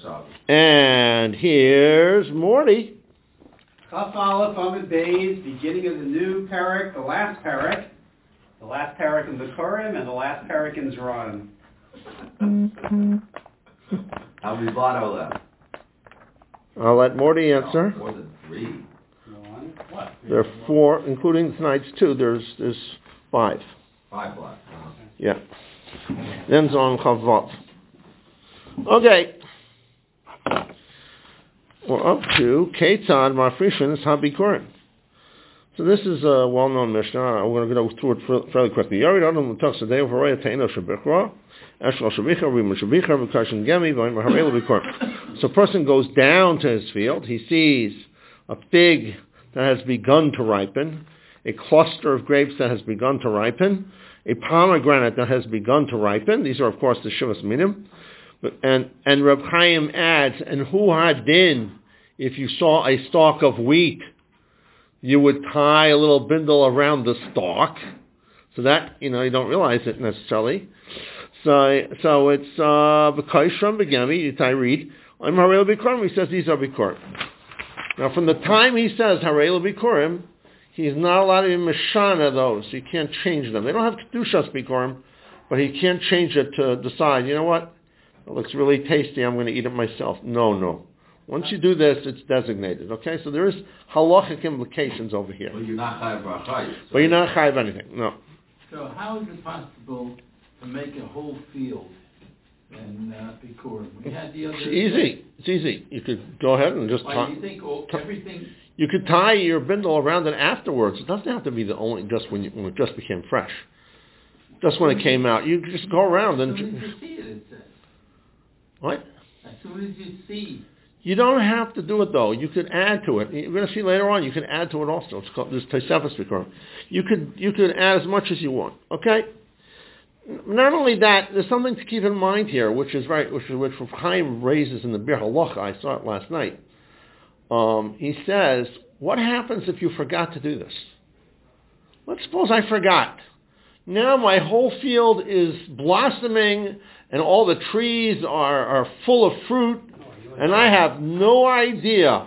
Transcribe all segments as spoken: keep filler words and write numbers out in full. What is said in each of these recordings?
And here's Morty. Chaf Aleph Amud Beis, beginning of the new parak, the last parak, the last parak in the Korim, and the last parak in Zron. How many blotto left? I'll let Morty answer. No, more than three. One, what? There are four, including tonight's two. There's there's five. Five blots. Uh-huh. Yeah. Then Zon Chavav. Okay. We're up to Ketzad Mafrishin Habikurim. So this is a well-known Mishnah. We're going to go through it fairly quickly. Yarid Adam L'Tach Sadei V'Roya Teino Shabichra Eshel Shabicha V'Rim Shabicha V'Kashin Gemi V'Im Harei L'Bikurim. So a person goes down to his field. He sees a fig that has begun to ripen, a cluster of grapes that has begun to ripen, a pomegranate that has begun to ripen. These are, of course, the Shivas Minim. And and Reb Chaim adds, and hu hadin, if you saw a stalk of wheat, you would tie a little bindle around the stalk, so that, you know, you don't realize it necessarily. So so it's v'kaishram begami, you tie read. I'm harei l'bikurim. He says these are bikurim. Now, from the time he says harei l'bikurim, he's not allowed to be meshana those. You can't change them. They don't have kedushas bikurim, but he can't change it to decide, you know what? It looks really tasty, I'm going to eat it myself. No, no. Once you do this, it's designated, okay? So there is halachic implications over here. But you're not chayav b'achayis. But you're not chayav anything, no. So how is it possible to make a whole field and uh, bikurim? We had the other It's easy. It's easy. You could go ahead and just Why tie. do you think all, everything... You could tie your bindle around it afterwards. It doesn't have to be the only, just when, you, when it just became fresh. Just when it came out. You could just go around and... As soon as you see it, it says. What? As soon as you see. You don't have to do it though. You could add to it. You're going to see later on. You can add to it also. It's called this Tosefos Bikurim. You could you could add as much as you want. Okay. Not only that, there's something to keep in mind here, which is right, which which Chaim raises in the Bir Halacha. I saw it last night. Um, he says, what happens if you forgot to do this? Let's suppose I forgot. Now my whole field is blossoming and all the trees are, are full of fruit, and I have no idea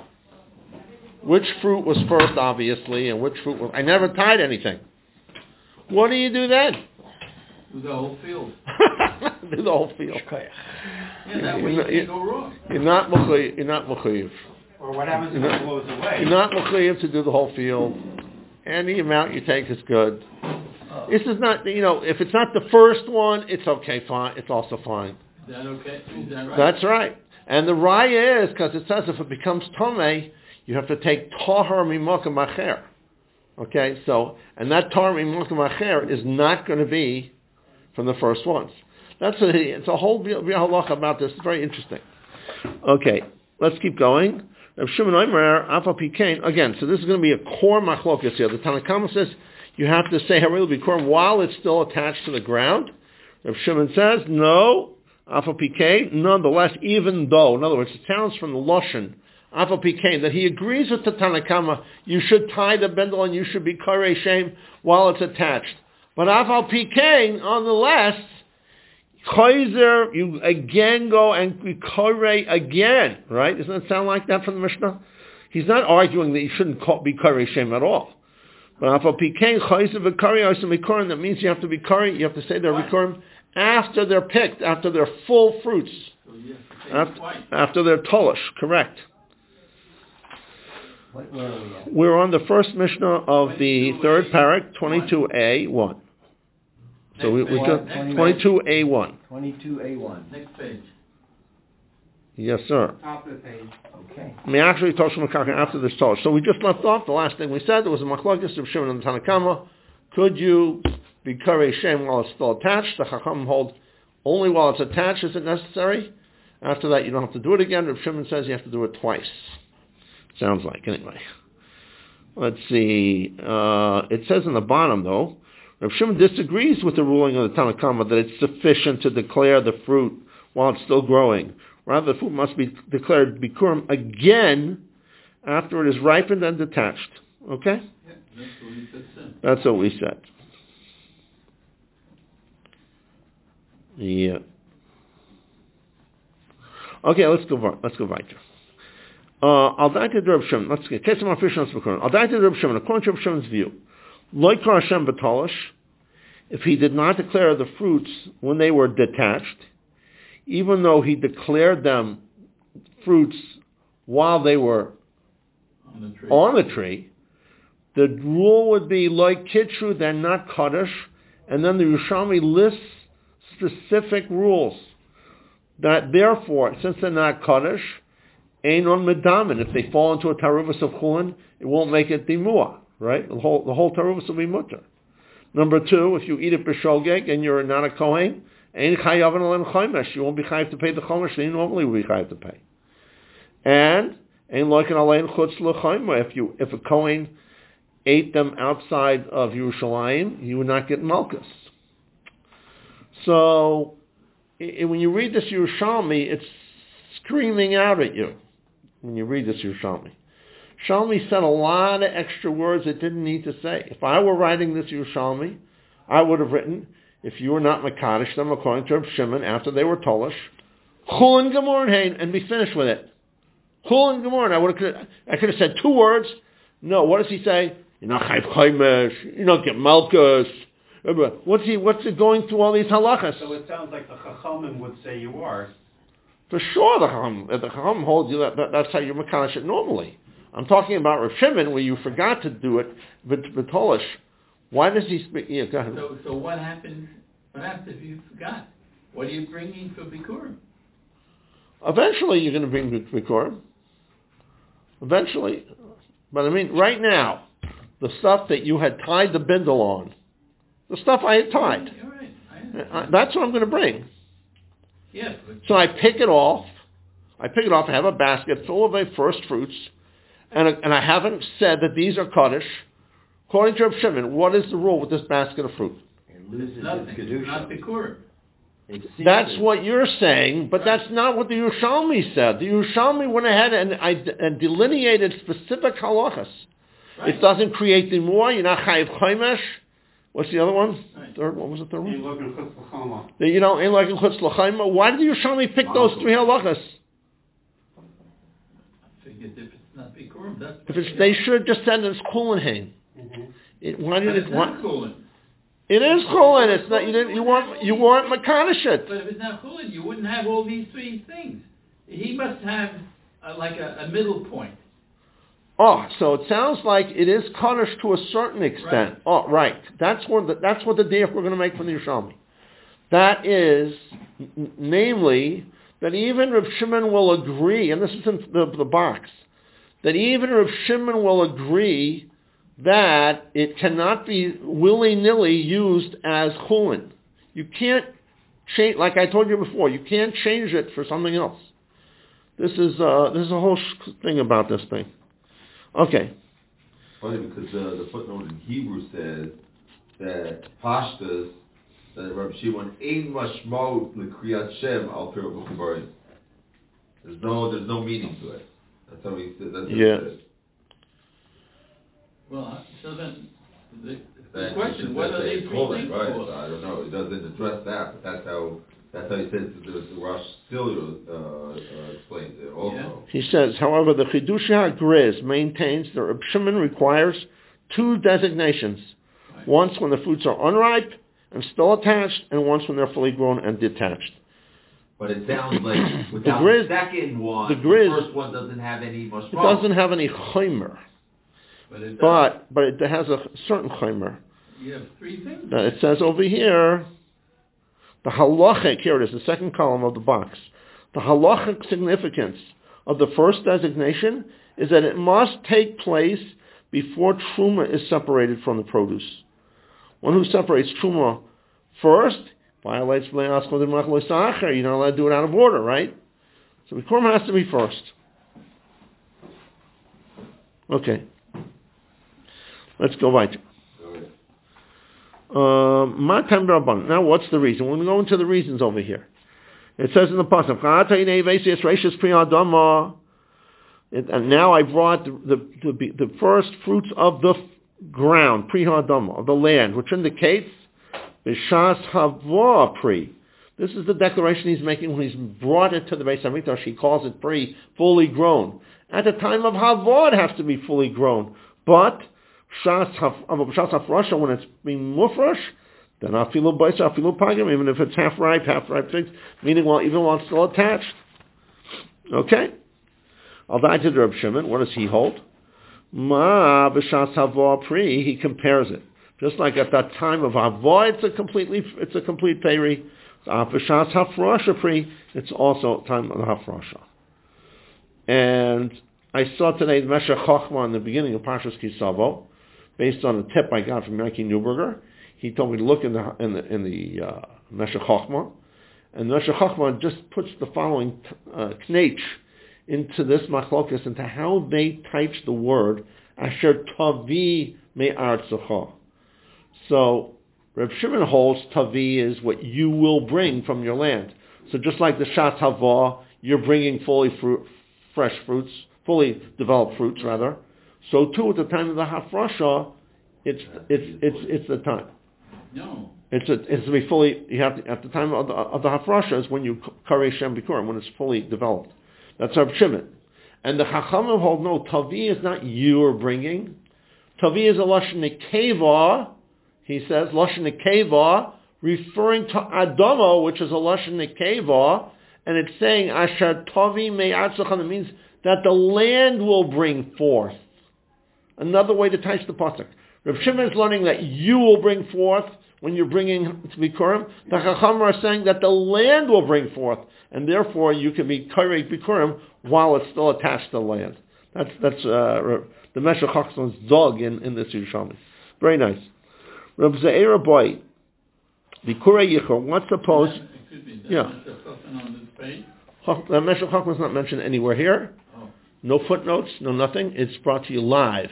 which fruit was first, obviously, and which fruit was... I never tied anything. What do you do then? Do the whole field. Do the whole field. Yeah, that way you can't go wrong. You're not mechuyev. You're not mechuyev. Or what happens if it blows away? You're not mechuyev to do the whole field. Any amount you take is good. This is not, you know, if it's not the first one, it's okay, fine. It's also fine. Is that okay? Is that right? That's right. And the raya is, because it says if it becomes tomei, you have to take tahar mimokim acher. Okay, so, and that tahar mimokim acher is not going to be from the first ones. That's a, it's a whole halacha about this. It's very interesting. Okay, let's keep going. Rav Shimon Omer, Afa Pikein, again, so this is going to be a core machlokas here. The Tanakama says, you have to say harei l'bikurim while it's still attached to the ground. Rav Shimon says, no, Afa Pikein, nonetheless, even though, in other words, it sounds from the Lashon, Afa Pikein, that he agrees with the Tanakama, you should tie the bindle and you should be karei shem while it's attached. But Afa Pikein, nonetheless, Kaiser, you again go and be karei again, right? Doesn't it sound like that from the Mishnah? He's not arguing that you shouldn't be karei shem at all. But Afal Pikein Chayzer v'Kari Arsim Bikurim, that means you have to be Kari, you have to say they're Bikurim after they're picked, after they're full fruits. So you have to say After, after they're Tolish, correct. What, where are we at? We're on the first Mishnah of the third parak, twenty-two A one. So we, we took twenty-two A one. twenty-two A one. Next page. Yes, sir. Top of the page. Okay. I mean, actually, Tosh Makaka after this Tolish. So we just left off. The last thing we said, there was a Machlokes of Shimon and Tanakama. Could you be Karei Shem while it's still attached? The Chacham hold only while it's attached is it necessary. After that, you don't have to do it again. Rav Shimon says you have to do it twice. Sounds like, anyway. Let's see. Uh, it says in the bottom, though, Rav Shimon disagrees with the ruling of the Tanakama that it's sufficient to declare the fruit while it's still growing. Rather, the fruit must be declared bikurim again after it is ripened and detached. Okay? Yeah, that's what we said. That's what we said. Yeah. Okay, let's go. Let's go weiter. Al daite Reb Shimon. Let's get Kesem Afishon Spekurim. Al daite Reb Shimon. According to Reb Shimon's view, Loikar Hashem B'Tolish, if he did not declare the fruits when they were detached, even though he declared them fruits while they were On the tree. on the tree, the rule would be like Kitru, they're not Kaddish, and then the Yerushalmi lists specific rules that therefore, since they're not Kaddish, Ein on Medamin. If they fall into a Taruvus of Chulin, it won't make it Dimua, right? The whole the whole Taruvus will be Mutter. Number two, if you eat it b'shogeg and you're not a Kohen, Ein Chayav Alen Chomesh, you won't be chayav to pay the Chomesh that you normally would be chayav to pay. And Ein Loiken Alein Chutz L'Chomer, if you if a Kohen ate them outside of Yerushalayim, you would not get Malchus. So, I- when you read this Yerushalmi, it's screaming out at you. When you read this Yerushalmi, Yerushalmi said a lot of extra words it didn't need to say. If I were writing this Yerushalmi, I would have written, if you were not Mekadosh them according to Reb Shimon after they were Tolish, Chulin Gemorn and be finished with it. Chulin Gemorn. I would have. I could have said two words. No. What does he say? You're not Chayv Chaymesh. You don't get Malchus. What's he? What's it going through all these halachas? So it sounds like the Chachamim would say you are. For sure, the Chacham, the Chacham holds you that, that that's how you Mekadosh it normally. I'm talking about Reb Shimon where you forgot to do it with Tolish. Why does he speak? Yeah, go ahead. So, so what happens? What happens if you forgot? What are you bringing for Bikurim? Eventually, you're going to bring Bikurim. Eventually, but I mean, right now, the stuff that you had tied the bindle on, the stuff I had tied, You're right. I understand. uh, that's what I'm going to bring. Yes. But So I pick it off. I pick it off. I have a basket full of my first fruits, and and I haven't said that these are Kaddish. According to Reb Shimon, what is the rule with this basket of fruit? It loses it's nothing. its It's kedusha. not Bikurim. It That's ceases. what you're saying, but that's not what the Yerushalmi said. The Yerushalmi went ahead and, and delineated specific halachas. Right. It doesn't create the more. You're not chayiv chaymesh. What's the other one? Right. Third. What was the third You one? look in Chutz L'Chama. The, you know, ain't like in chutz l'chayma. Why did the Yerushalmi pick those three halachas? I figured if it's not Bikurim, that's If it's, they should have just said it's Kulinhain. Mm-hmm. It, why But did it's it? Why, not Chulin. it is Chulin. It's not. You didn't. You weren't. You weren't Mekadosh it. But if it's not Chulin, you wouldn't have all these three things. He must have uh, like a, a middle point. Oh, so it sounds like it is Kaddish to a certain extent. Right. Oh, right. That's what the, that's what the diak we're going to make from the Yerushalmi. That is, n- namely, that even Reb Shimon will agree, and this is in the, the box, that even Reb Shimon will agree that it cannot be willy-nilly used as chulin. You can't change, like I told you before, you can't change it for something else. This is uh, this is a whole sh- thing about this thing. Okay. Funny because uh, the footnote in Hebrew says that Pashtas, that Rabbi Shimon ein mashmaut l'kriyat Shem al pir b'chubarim. There's no, there's no meaning to it. That's how he said. That's what Yeah. he said. Well, uh, so then the, the That- question: that- what are that they it's three holy, things right? for? So I don't know. It doesn't address that, but that's how that's how he says the, the Rosh Silio uh, uh, explains it also. He says, however, the Chidush HaGriz maintains that Reb Shimon requires two designations. Right. Once when the fruits are unripe and still attached, and once when they're fully grown and detached. But it sounds like without Grizz- the second one, the the, Grizz- first one doesn't have any much It doesn't have any chaymer, But it does. but but it has a certain chaymer. You have three things. Now it says over here, the halachic, here it is, the second column of the box. The halachic significance of the first designation is that it must take place before truma is separated from the produce. One who separates truma first violates b'lei askol d'mach lo sacher. You're not allowed to do it out of order, right? So the korban has to be first. Okay. Let's go right. Um, Matam Rabban. Now, what's the reason? We're going to go into the reasons over here. It says in the pasuk, and now I brought the, the, the, the first fruits of the ground, pri ha'adama, of the land, which indicates b'shas hava pri, This is the declaration he's making when he's brought it to the Beis Hamikdash. He calls it pre, fully grown. At the time of Havah, it has to be fully grown. But Shas Hafrasha, when it's being mufresh, then afilu baisa, afilu pagim, even if it's half ripe, half ripe figs, meaning while even while it's still attached. Okay? I'll die to Reb Shimon. What does he hold? Ma b'shas Havah pri, he compares it. Just like at that time of Havah, it's a completely, it's a complete peri. B'shas Hafrasha pri, it's also time of Hafrasha. And I saw today the Meshech Chochmah in the beginning of Parshas Kisavo, based on a tip I got from Yankee Newberger. He told me to look in the in the in the uh, Meshech Chochmah, and the Meshech Chochmah just puts the following uh, knech into this machlokas, into how they type the word asher tavi me'artzecha. So Reb Shimon holds tavi is what you will bring from your land. So just like the Shas Havah, you're bringing fully fruit, fresh fruits, fully developed fruits rather. So too at the time of the Hafrasha, it's it's it's it's the time. No. It's a, it's to be fully. You have to, at the time of the, of the Hafrasha is when you karei Shem Bikurim, when it's fully developed. That's Reb Shimon. And the Chachamim hold no, tavi is not you are bringing. Tavi is a lashon nekeva. He says lashon nekeva, referring to Adamo, which is a lashon nekeva, and it's saying asher tavi me'atzochan. It means that the land will bring forth. Another way to touch the pasuk. Reb Shimon is learning that you will bring forth when you're bringing to Bikurim. The Chachamim are saying that the land will bring forth, and therefore you can be karei Bikurim while it's still attached to the land. That's that's uh, the Meshech Chochmah's dog in, in this Yerushalmi. Very nice. Reb Ze'era Boy, Bikurei Yichor. What's supposed? Excuse me. Yeah. On this page? The Meshech Chochmah is not mentioned anywhere here. Oh. No footnotes, no nothing. It's brought to you live.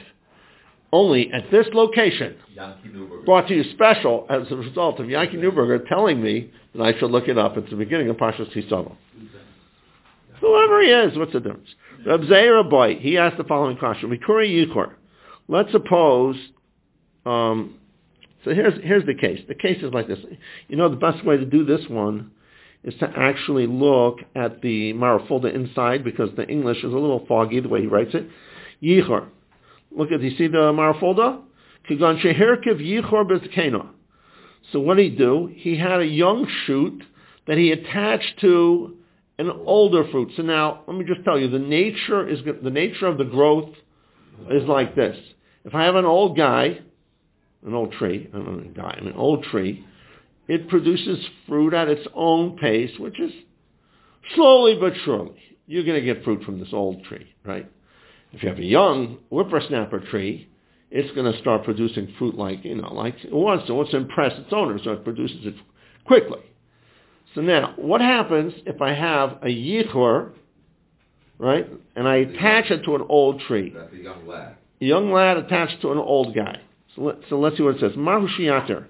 Only at this location, brought to you special as a result of Yankee Newberger telling me that I should look it up at the beginning of Parshas Kisavo. Whoever he is, what's the difference? Reb Ze'era Boy, he asked the following question. Bikurei Yichor. Let's suppose, um, so here's here's the case. The case is like this. You know, the best way to do this one is to actually look at the Marafulda inside, because the English is a little foggy the way he writes it. Yichor. Look at, you see the Marafulda? Kigan sheherkiv yichor bezkena. So what did he do? He had a young shoot that he attached to an older fruit. So now, let me just tell you, the nature is the nature of the growth is like this. If I have an old guy, an old tree, I don't know, guy, an old tree, it produces fruit at its own pace, which is slowly but surely. You're going to get fruit from this old tree, right? If you have a young whippersnapper tree, it's going to start producing fruit like, you know, like it wants to. It wants to impress its owner, so it produces it quickly. So now, what happens if I have a yichor, right, and I attach it to an old tree? That's a young lad. A young lad attached to an old guy. So, let, so let's see what it says. Mahu shiyater,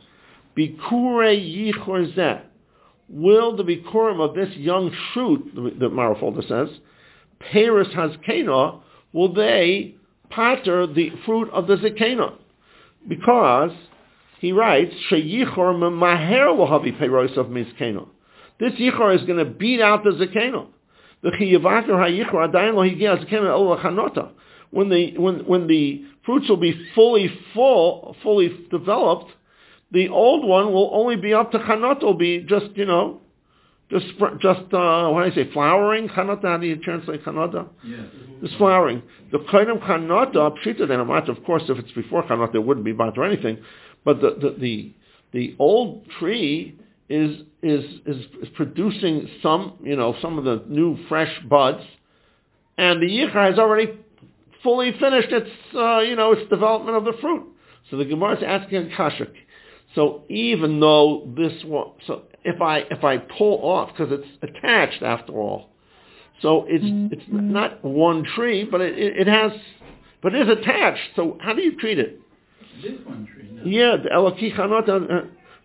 bikurei yichor zeh. Will the bikurim of this young shoot, the Marafulda says, Paris hazkena, will they pater the fruit of the zakena? Because he writes, "Sheyichor memaher lohavi peiros of mizkena." This yichor is going to beat out the zakena. The chiyavaker hayichor adayin lo higia zakena el lachanota. When the when when the fruits will be fully full, fully developed, the old one will only be up to chanota. Will be just you know. Just, just uh, what do I say, flowering? Chanota, how do you translate chanota? Yes. Just flowering. The kodim chanota, pshita then matter. Of course, if it's before chanota, it wouldn't be bought or anything. But the, the the the old tree is is is is producing some, you know, some of the new fresh buds, and the yichor has already fully finished its, uh, you know, its development of the fruit. So the Gemara is asking a kasha. So even though this one, so if I if I pull off, because it's attached after all, so it's mm-hmm. it's not one tree, but it, it, it has, but it is attached. So how do you treat it? This one tree. No. Yeah, the elaki chanot.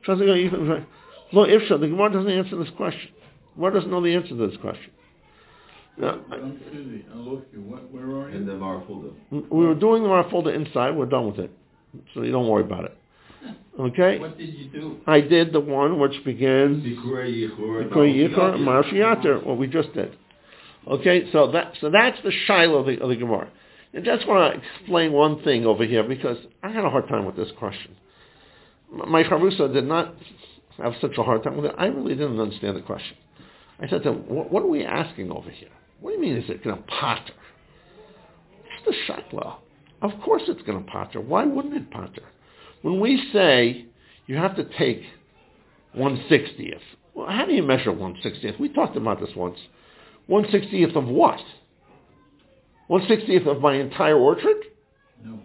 Lo ifsha. The Gemara doesn't answer this question. The Gemara doesn't know the answer to this question. Now, Excuse me, I lost you. What, where are you? In the Marafulda. We were doing the Marafulda inside. We're done with it, so you don't worry about it. Okay? What did you do? I did the one which begins Bikurei Yichur. Bikurei Yichur, Marashiyater, what we just did. Okay, so that so that's the Shiloh of the, of the Gemara. I just want to explain one thing over here because I had a hard time with this question. My Charusa did not have such a hard time with it. I really didn't understand the question. I said to him, what, what are we asking over here? What do you mean is it going to potter? It's the Shiloh. Of course it's going to potter. Why wouldn't it potter? When we say you have to take one sixtieth, well, how do you measure one sixtieth? We talked about this once. one sixtieth of what? one sixtieth of my entire orchard? No.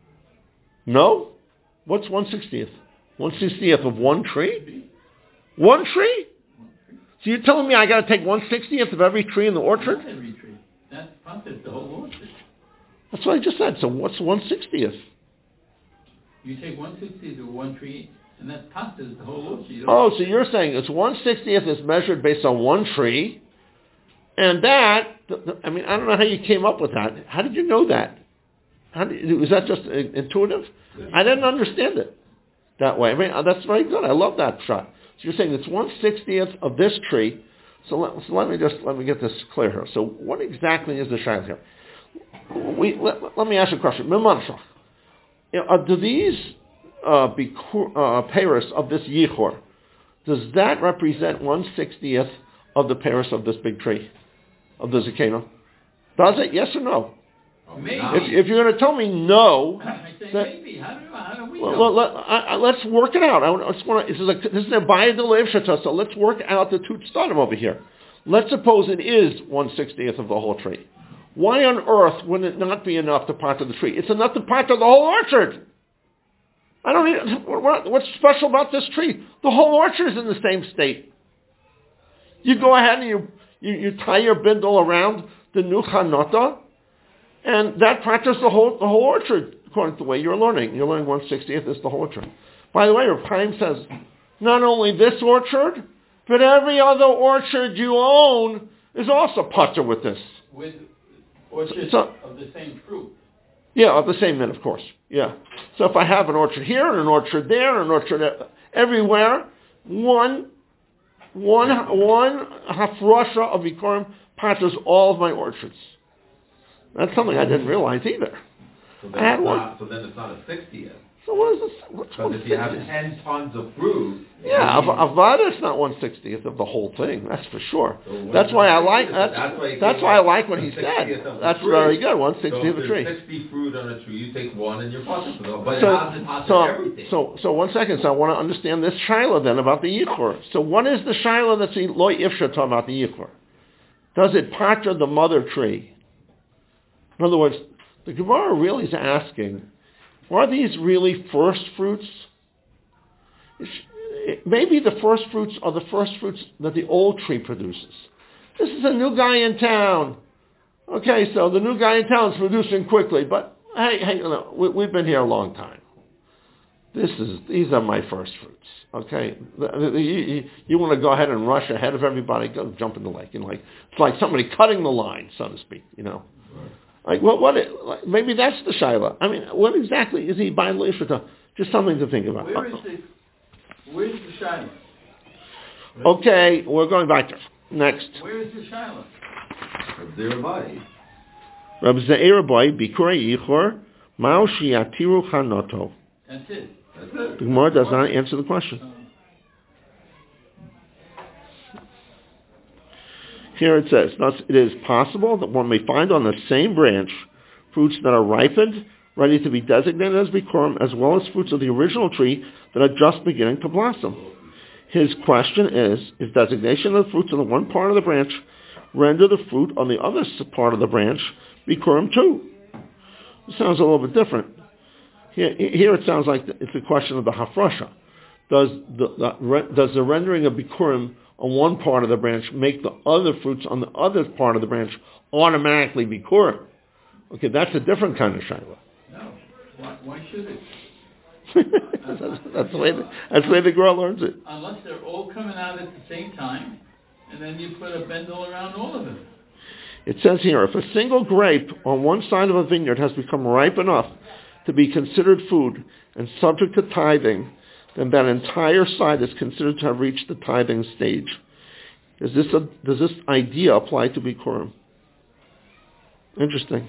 No? What's one sixtieth? one sixtieth of one tree? One tree? So you're telling me I got to take one sixtieth of every tree in the orchard? Not every tree. That's potted the whole orchard. That's what I just said. So what's one sixtieth? You take one sixtieth of one tree, and that potted the whole orchard. You Oh, so you're saying it's one sixtieth is measured based on one tree, and that, I mean, I don't know how you came up with that. How did you know that? How did, was that just intuitive? I didn't understand it that way. I mean, that's very good. I love that shot. So you're saying it's one sixtieth of this tree. So let, so let me just, let me get this clear here. So what exactly is the shayla here? We, let, let me ask you a question. Uh, do these uh, be uh, peiros of this yichor, does that represent one sixtieth of the peiros of this big tree, of the zakena? Does it? Yes or no? Oh, maybe. If, if you're going to tell me no, I say that, maybe. How do, how do we well, know? well, let, I, I, let's work it out. I, I just want to, this is a this is a bayah d'leiv shata, so let's work out the two stadim over here. Let's suppose it is one sixtieth of the whole tree. Why on earth would it not be enough to part of the tree? It's enough to part of the whole orchard. I don't need, what, what's special about this tree? The whole orchard is in the same state. You go ahead and you, you, you tie your bindle around the new chanota, and that practices the whole the whole orchard, according to the way you're learning. You're learning one sixtieth is the whole orchard. By the way, Rav Chaim says, not only this orchard, but every other orchard you own is also putter with this. With orchards So- of the same fruit. Yeah, of the same mint, of course. Yeah. So if I have an orchard here and an orchard there and an orchard everywhere, one, one, one hafrasha of Bikurim patches all of my orchards. That's something I didn't realize either. So I then, had it's one. not, so then it's not a sixtieth. So what is this? What's Because one if you have sixtieth? ten tons of fruit, Yeah, you need- Av- Avada is not one sixtieth of the whole thing. That's for sure. So one That's why I like. sixtieth, That's that's why it that's came why I up like what one he sixtieth said. of the That's tree. very good. One so sixtieth if of a there's tree. sixty fruit on a tree, you take one and you're fine. But So, it has to pass so, everything. so, so one second. So I want to understand this shiloh then about the yichur. So what is the shiloh that's in loy ifsha talking about the yichur? Does it patra the mother tree? In other words, the Gemara really is asking, are these really first fruits? Maybe the first fruits are the first fruits that the old tree produces. This is a new guy in town. Okay, so the new guy in town is producing quickly, but hey, hey, you know, we, we've been here a long time. This is these are my first fruits. Okay, the, the, you, you want to go ahead and rush ahead of everybody? Go jump in the lake. You know, like it's like somebody cutting the line, so to speak. You know, like what? What? It, like, maybe that's the shaila. I mean, what exactly is he by leishata? Just something to think about. Where is the Where's the shiloh? Okay, we're going back there. Next. Where is the shiloh? Thereby. Reb Ze'er boy bikurei yichor mao shiatiru chanoto. That's it. That's it. The Gemara does not answer the question. Here it says, thus it is possible that one may find on the same branch fruits that are ripened, ready to be designated as bikurim, as well as fruits of the original tree that are just beginning to blossom. His question is, is designation of the fruits on the one part of the branch render the fruit on the other part of the branch bikurim too? It sounds a little bit different. Here, here it sounds like it's a question of the hafrasha. Does the, the, does the rendering of bikurim on one part of the branch make the other fruits on the other part of the branch automatically bikurim? Okay, that's a different kind of shayla. No. Why, why should it? that's, that's, the way the, that's the way the girl learns it. Unless they're all coming out at the same time, and then you put a bendel around all of them. It says here, if a single grape on one side of a vineyard has become ripe enough to be considered food and subject to tithing, then that entire side is considered to have reached the tithing stage. Is this a, does this idea apply to Bikurim? Interesting.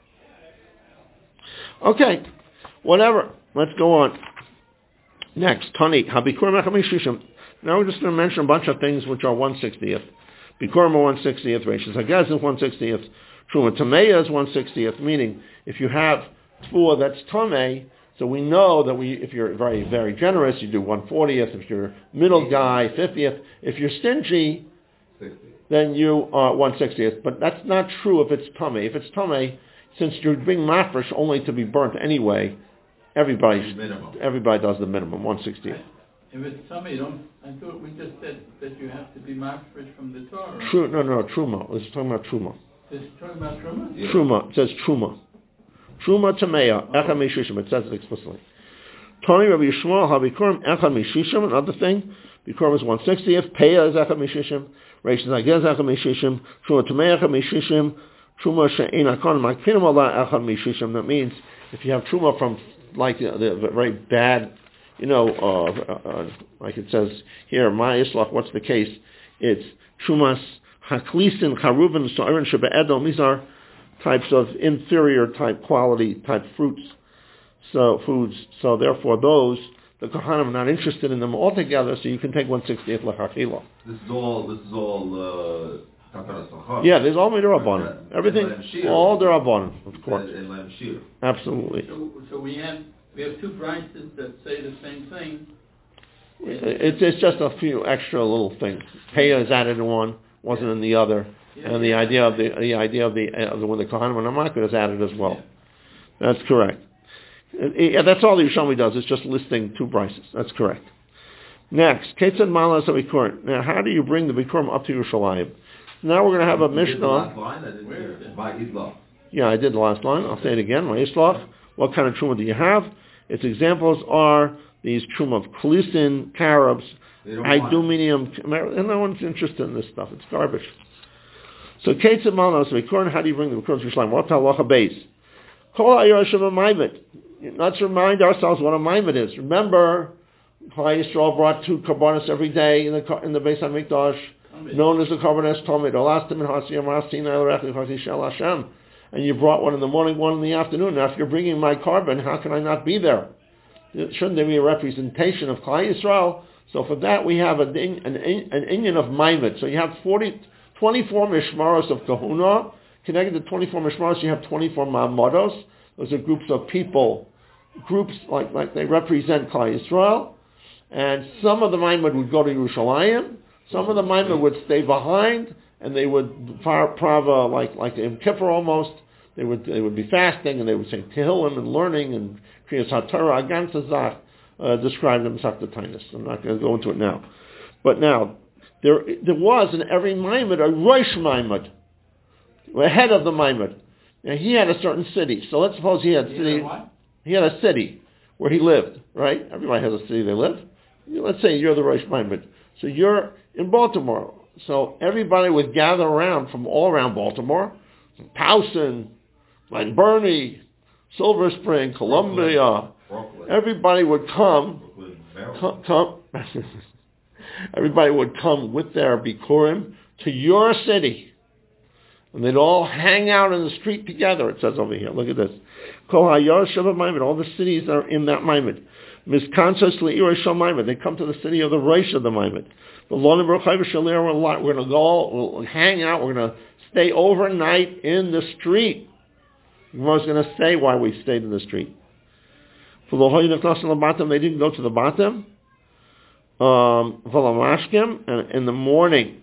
Okay, whatever. Let's go on. Next, Tani, HaBikurim Echad Mishishim. Now we're just going to mention a bunch of things which are one sixtieth. Bikurim are one sixtieth, Reishis Hagaz is one sixtieth, Truma Tameya is one sixtieth, meaning if you have Tfuah that's Tameh, so we know that we, if you're very, very generous, you do one fortieth, if you're middle guy, fiftieth, if you're stingy, sixty. Then you are one sixtieth. But that's not true if it's Tameh. If it's Tameh, since you're being mafresh only to be burnt anyway, everybody everybody does the minimum, one sixtieth. If it's Tameh, you don't, I thought we just said that you have to be mafresh from the Torah. True, no, no, Truma. It's talking about Truma. It's talking about Truma? Yeah. Truma. It says Truma. Truma Tameya, Echad Mishishim. It says it explicitly. Tony Rabbi Yishmael HaBikurim Echad Mishishim. Another thing, Bikurim is one sixtieth. Peah is Echad Mishishim. Reishis Hagaz Echad Mishishim. Truma Tameya Echad Mishishim. Truma She'ein Hakon Makpinim Allah Echad Mishishim. That means if you have Truma from like the, the very bad, you know, uh, uh, like it says here, Ma Islach, what's the case? It's Trumas Haklisin Charuvin Sa'arin Shebe'edom. These are types of inferior type quality type fruits, so foods. So therefore, those the Kohanim are not interested in them altogether. So you can take one sixtieth lechachila. This is all. This is all. Uh, yeah, there's all midrabanan. Everything, all derabanan, of course. Absolutely. So, so we have we have two branches that say the same thing. It's it's just a few extra little things. Peah is added in one, wasn't in the other. Yeah, and the yeah. idea of the the idea of the of the when the Kohanim and Amakot is added as well. Yeah. That's correct. Yeah, that's all the Yerushalmi does. It's just listing two prices. That's correct. Next, Ketzad Malas HaBikurim. Now, how do you bring the Bikurim up to Yerushalayim? Now we're going to have a Mishnah. Yeah, I did the last line. I'll say it again. Ma'islach. What kind of truma do you have? Its examples are these truma of Kalisin, carobs, iduminium, and no one's interested in this stuff. It's garbage. So, Ketzad Malas HaBikurim. How do you bring the Bikurim to Yerushalayim? What's halacha base? Kol ha'yoshev ha'maimet. Let's remind ourselves what a maimet is. Remember, Klal Yisrael brought two karbanos every day in the in the Beis Hamikdash, known as the karbanos Tomid. Olastim and Hasiyam Hasina Elrechi Hasi Shel Hashem. And you brought one in the morning, one in the afternoon. Now, if you're bringing my carbon, how can I not be there? Shouldn't there be a representation of Klal Yisrael? So for that, we have an an, an Inyan of maimet. So you have forty, twenty-four mishmaros of kahuna. Connected to twenty-four mishmaros, you have twenty-four ma'amados. Those are groups of people, groups like like they represent Klal Yisrael. And some of the Maimad would go to Yerushalayim, some of the Maimad would stay behind, and they would prava like like in Kippur almost. They would they would be fasting, and they would say Tehillim and learning and Kriyas HaTorah. Agan Tzazach uh, described them Sakhtatainus. I'm not going to go into it now. But now there there was in every Maimad a Rosh Maimad, head of the Maimad. Now he had a certain city. So let's suppose he had he city. Had he had a city where he lived. Right? Everybody has a city they live. Let's say you're the Rosh Maimad. So you're in Baltimore. So everybody would gather around from all around Baltimore, Towson, Glen Burnie, Silver Spring, Columbia. Brooklyn. Everybody would come. come, come everybody would come with their Bikurim to your city. And they'd all hang out in the street together, it says over here. Look at this. Kol hayar sheva maimed. All the cities are in that maimed. Miskansos le'ir shel maimed. They come to the city of the Rosh of the maimed. The lonim b'chayv shalir. We're going to go, we'll hang out, we're going to stay overnight in the street. I was going to say why we stayed in the street. For the hoyin of the bottom, they didn't go to the bottom. Um, and in the morning,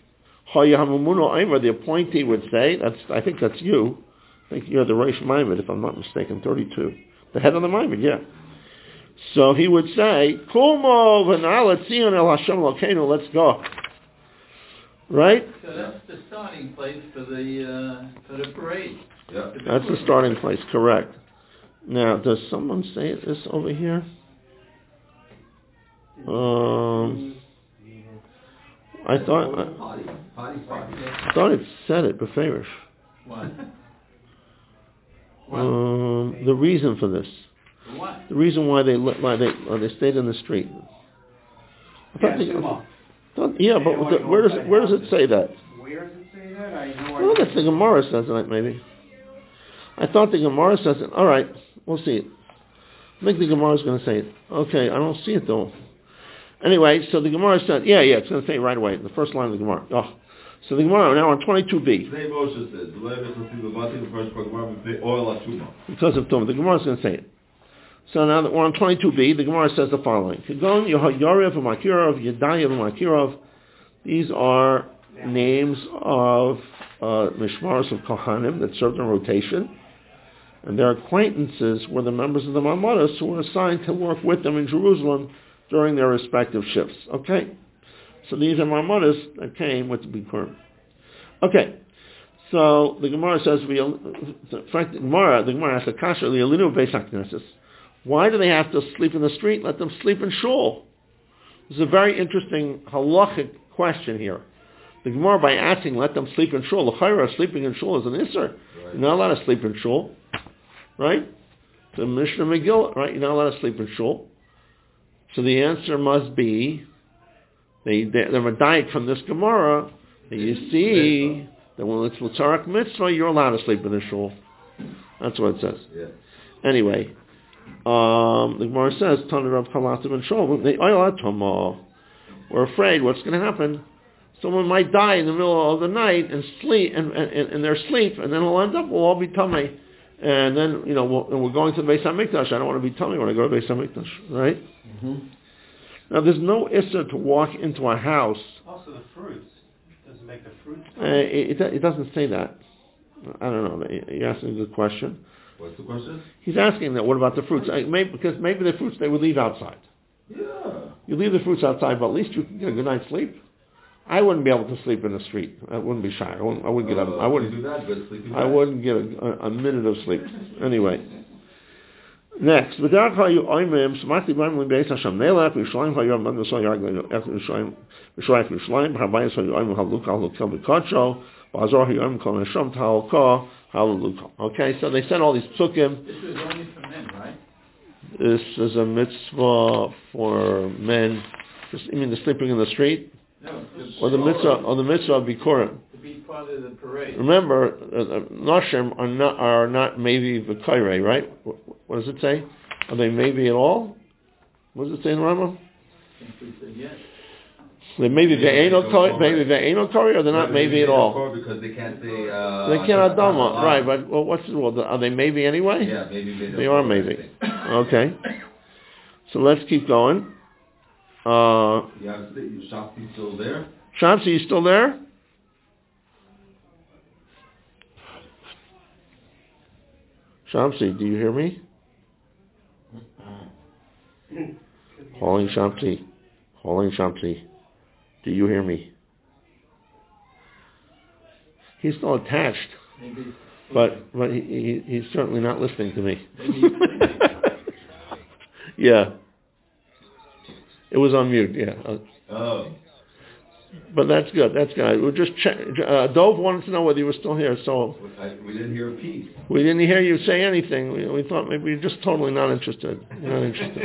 the appointee would say, "That's I think that's you. I think you're the Rosh Maimed, if I'm not mistaken, thirty-two. The head of the Maimed, yeah." So he would say, "Kumo v'na'al tzion el Hashem Elokeinu, let's go." Right? So that's the starting place for the uh, for the parade. Yeah. That's the starting place, correct. Now, does someone say this over here? Um. I thought I, I thought it said it, beferish. What? Um, the reason for this, what? the reason why they why they why they stayed in the street. I thought Yeah, the- Tuma. thought- yeah, but Yeah, the, where does it, where does it say that? Where does it say that? I know. Well, that's the Gemara says it, maybe. I thought the Gemara says it. All right, we'll see it. I think the Gemara is going to say it. Okay, I don't see it though. Anyway, so the Gemara said, yeah, yeah, it's going to say it right away, the first line of the Gemara. Oh. So the Gemara, now on twenty-two b. Today Moshe says, oil at Tuma. Because of Tumah. The Gemara is going to say it. So now that we're on twenty-two b, the Gemara says the following. Kagon Yehoyariv Makirov, Yedayev Makirov. These are names of uh, Mishmaros of Kohanim that served in rotation. And their acquaintances were the members of the Marmotas who were assigned to work with them in Jerusalem during their respective shifts. Okay? So these are Marmotas that came with the Bikurim. Okay. So the Gemara says, we, in fact, the Gemara, the Gemara asks, Akasha, the Elinu Beis HaKnesses. Why do they have to sleep in the street? Let them sleep in shul. This is a very interesting halachic question here. The Gemara, by asking, let them sleep in shul, l'chayra, sleeping in shul is an isser. Right. You're not allowed to sleep in shul. Right? The Mishnah Megillah, right? You're not allowed to sleep in shul. So the answer must be, they, they, they're medayik from this Gemara, that you see that when it's l'tzarak mitzvah, you're allowed to sleep in the shul. That's what it says. Yeah. Anyway, um, the Gemara says, Tana Rav Chalatim and Shul, they we're afraid what's going to happen. Someone might die in the middle of the night and sleep, and in their sleep, and then we'll end up, we'll all be tamei. And then, you know, we'll, and we're going to the Beis HaMikdash. I don't want to be tamei when I go to Beis HaMikdash, right? Mm-hmm. Now, there's no issur to walk into a house. Also the fruits. Does it make the fruits? Uh, it, it, it doesn't say that. I don't know. You're asking a good question. What's the question? He's asking that, what about the fruits? I, maybe, because maybe the fruits they would leave outside. Yeah. You leave the fruits outside, but at least you can get a good night's sleep. I wouldn't be able to sleep in the street. I wouldn't be shy. I wouldn't, I wouldn't get up. Uh, I wouldn't. do that, but sleeping I wouldn't get a, a, a minute of sleep. Anyway. Next, without how you oimim, smati b'ayim l'beis Hashem nelech v'yishlayim ha'yom ben v'sol yargleinu ech v'yishlayim v'yishlayim v'yishlayim v'habayis ha'yoim ha'lukah ha'lukah v'kadsho v'azor ha'yoim kol nesham ta'alukah ha'lukah. Okay, so they sent all these psukim. This is only for men, right? This is a mitzvah for men. Just, I mean, the sleeping in the street? No, or the mitzvah, or the mitzvah of Bikurim. To be part of the parade. Remember, uh, Nashim are not are not maybe v'kairei, right? What, what does it say? Are they maybe at all? What does it say in Rambam? I think we said yes. They maybe they ain't no kari, maybe they ain't no kari, or they're not maybe at all. Because they can't say. Uh, they can't adama, right? But well, what's the rule? Are they maybe anyway? Yeah, maybe they. They are maybe. Okay. So let's keep going. Uh, you have Shafti still there? Shamsi, you still there? Shamsi, do you hear me? Calling Shamsi. Calling Shamsi. Do you hear me? He's still attached. Maybe. But but he, he he's certainly not listening to me. Yeah. It was on mute, yeah. Oh. But that's good, that's good. We'll just check. Uh, Dove wanted to know whether you were still here, so... I, we didn't hear a piece. We didn't hear you say anything. We, we thought maybe you're just totally not interested. You're not interested.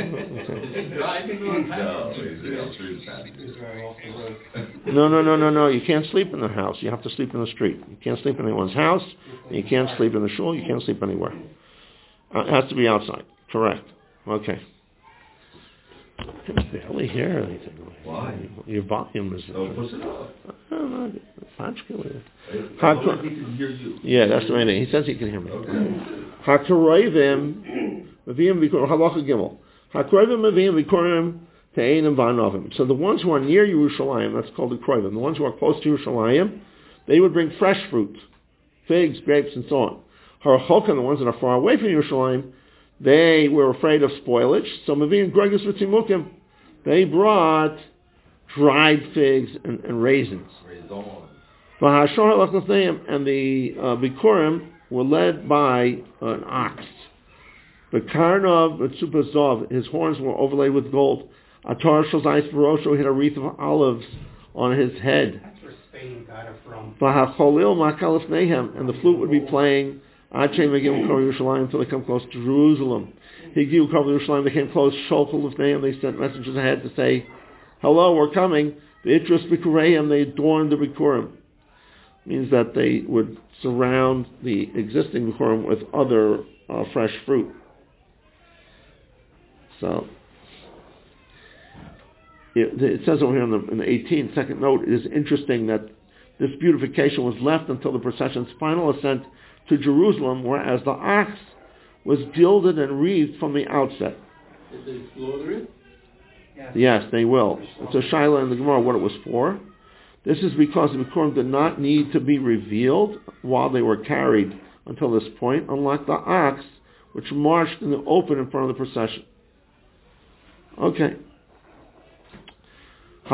Okay. No, no, no, no, no. You can't sleep in the house. You have to sleep in the street. You can't sleep in anyone's house. And you can't sleep in the shul. You can't sleep anywhere. Uh, it has to be outside. Correct. Okay. I can barely hear anything. Why? Your volume is... Oh, push it up. I don't know. I don't think he can hear you. Yeah, that's the main thing. He says he can hear me. Hakarayvim Mavim Bikurim Halacha Gimel. Hakarayvim Mavim Bikurim Te'enim V'Anovim. So the ones who are near Yerushalayim, that's called the Kroivim, the ones who are close to Yerushalayim, they would bring fresh fruit, figs, grapes, and so on. Harachokan, the ones that are far away from Yerushalayim, they were afraid of spoilage. So Mavim Gregus V'Tzimukim, they brought dried figs and, and raisins. And the uh, Bikurim were led by an ox. The Karnav Tzupazov, his horns were overlaid with gold. Atar Shazais Barosho had a wreath of olives on his head. That's where Spain got it from. V'hacholil Makalif Nehem, and the flute would be playing Ache Megim Kor Yerushalayim until they come close to Jerusalem. Higiu Kor Yerushalayim, they came close. Sholchol of Nehem, they sent messengers ahead to say, hello, we're coming. The Itros Bikureim, they adorned the Bikurim. Means that they would surround the existing Bikurim with other uh, fresh fruit. So, it, it says over here in the, in the eighteenth, second note, it is interesting that this beautification was left until the procession's final ascent to Jerusalem, whereas the ox was gilded and wreathed from the outset. Did they slaughter it? Yes. Yes, they will. It's a Shaila in the Gemara what it was for. This is because the Bikurim did not need to be revealed while they were carried until this point, unlike the ox, which marched in the open in front of the procession. Okay. So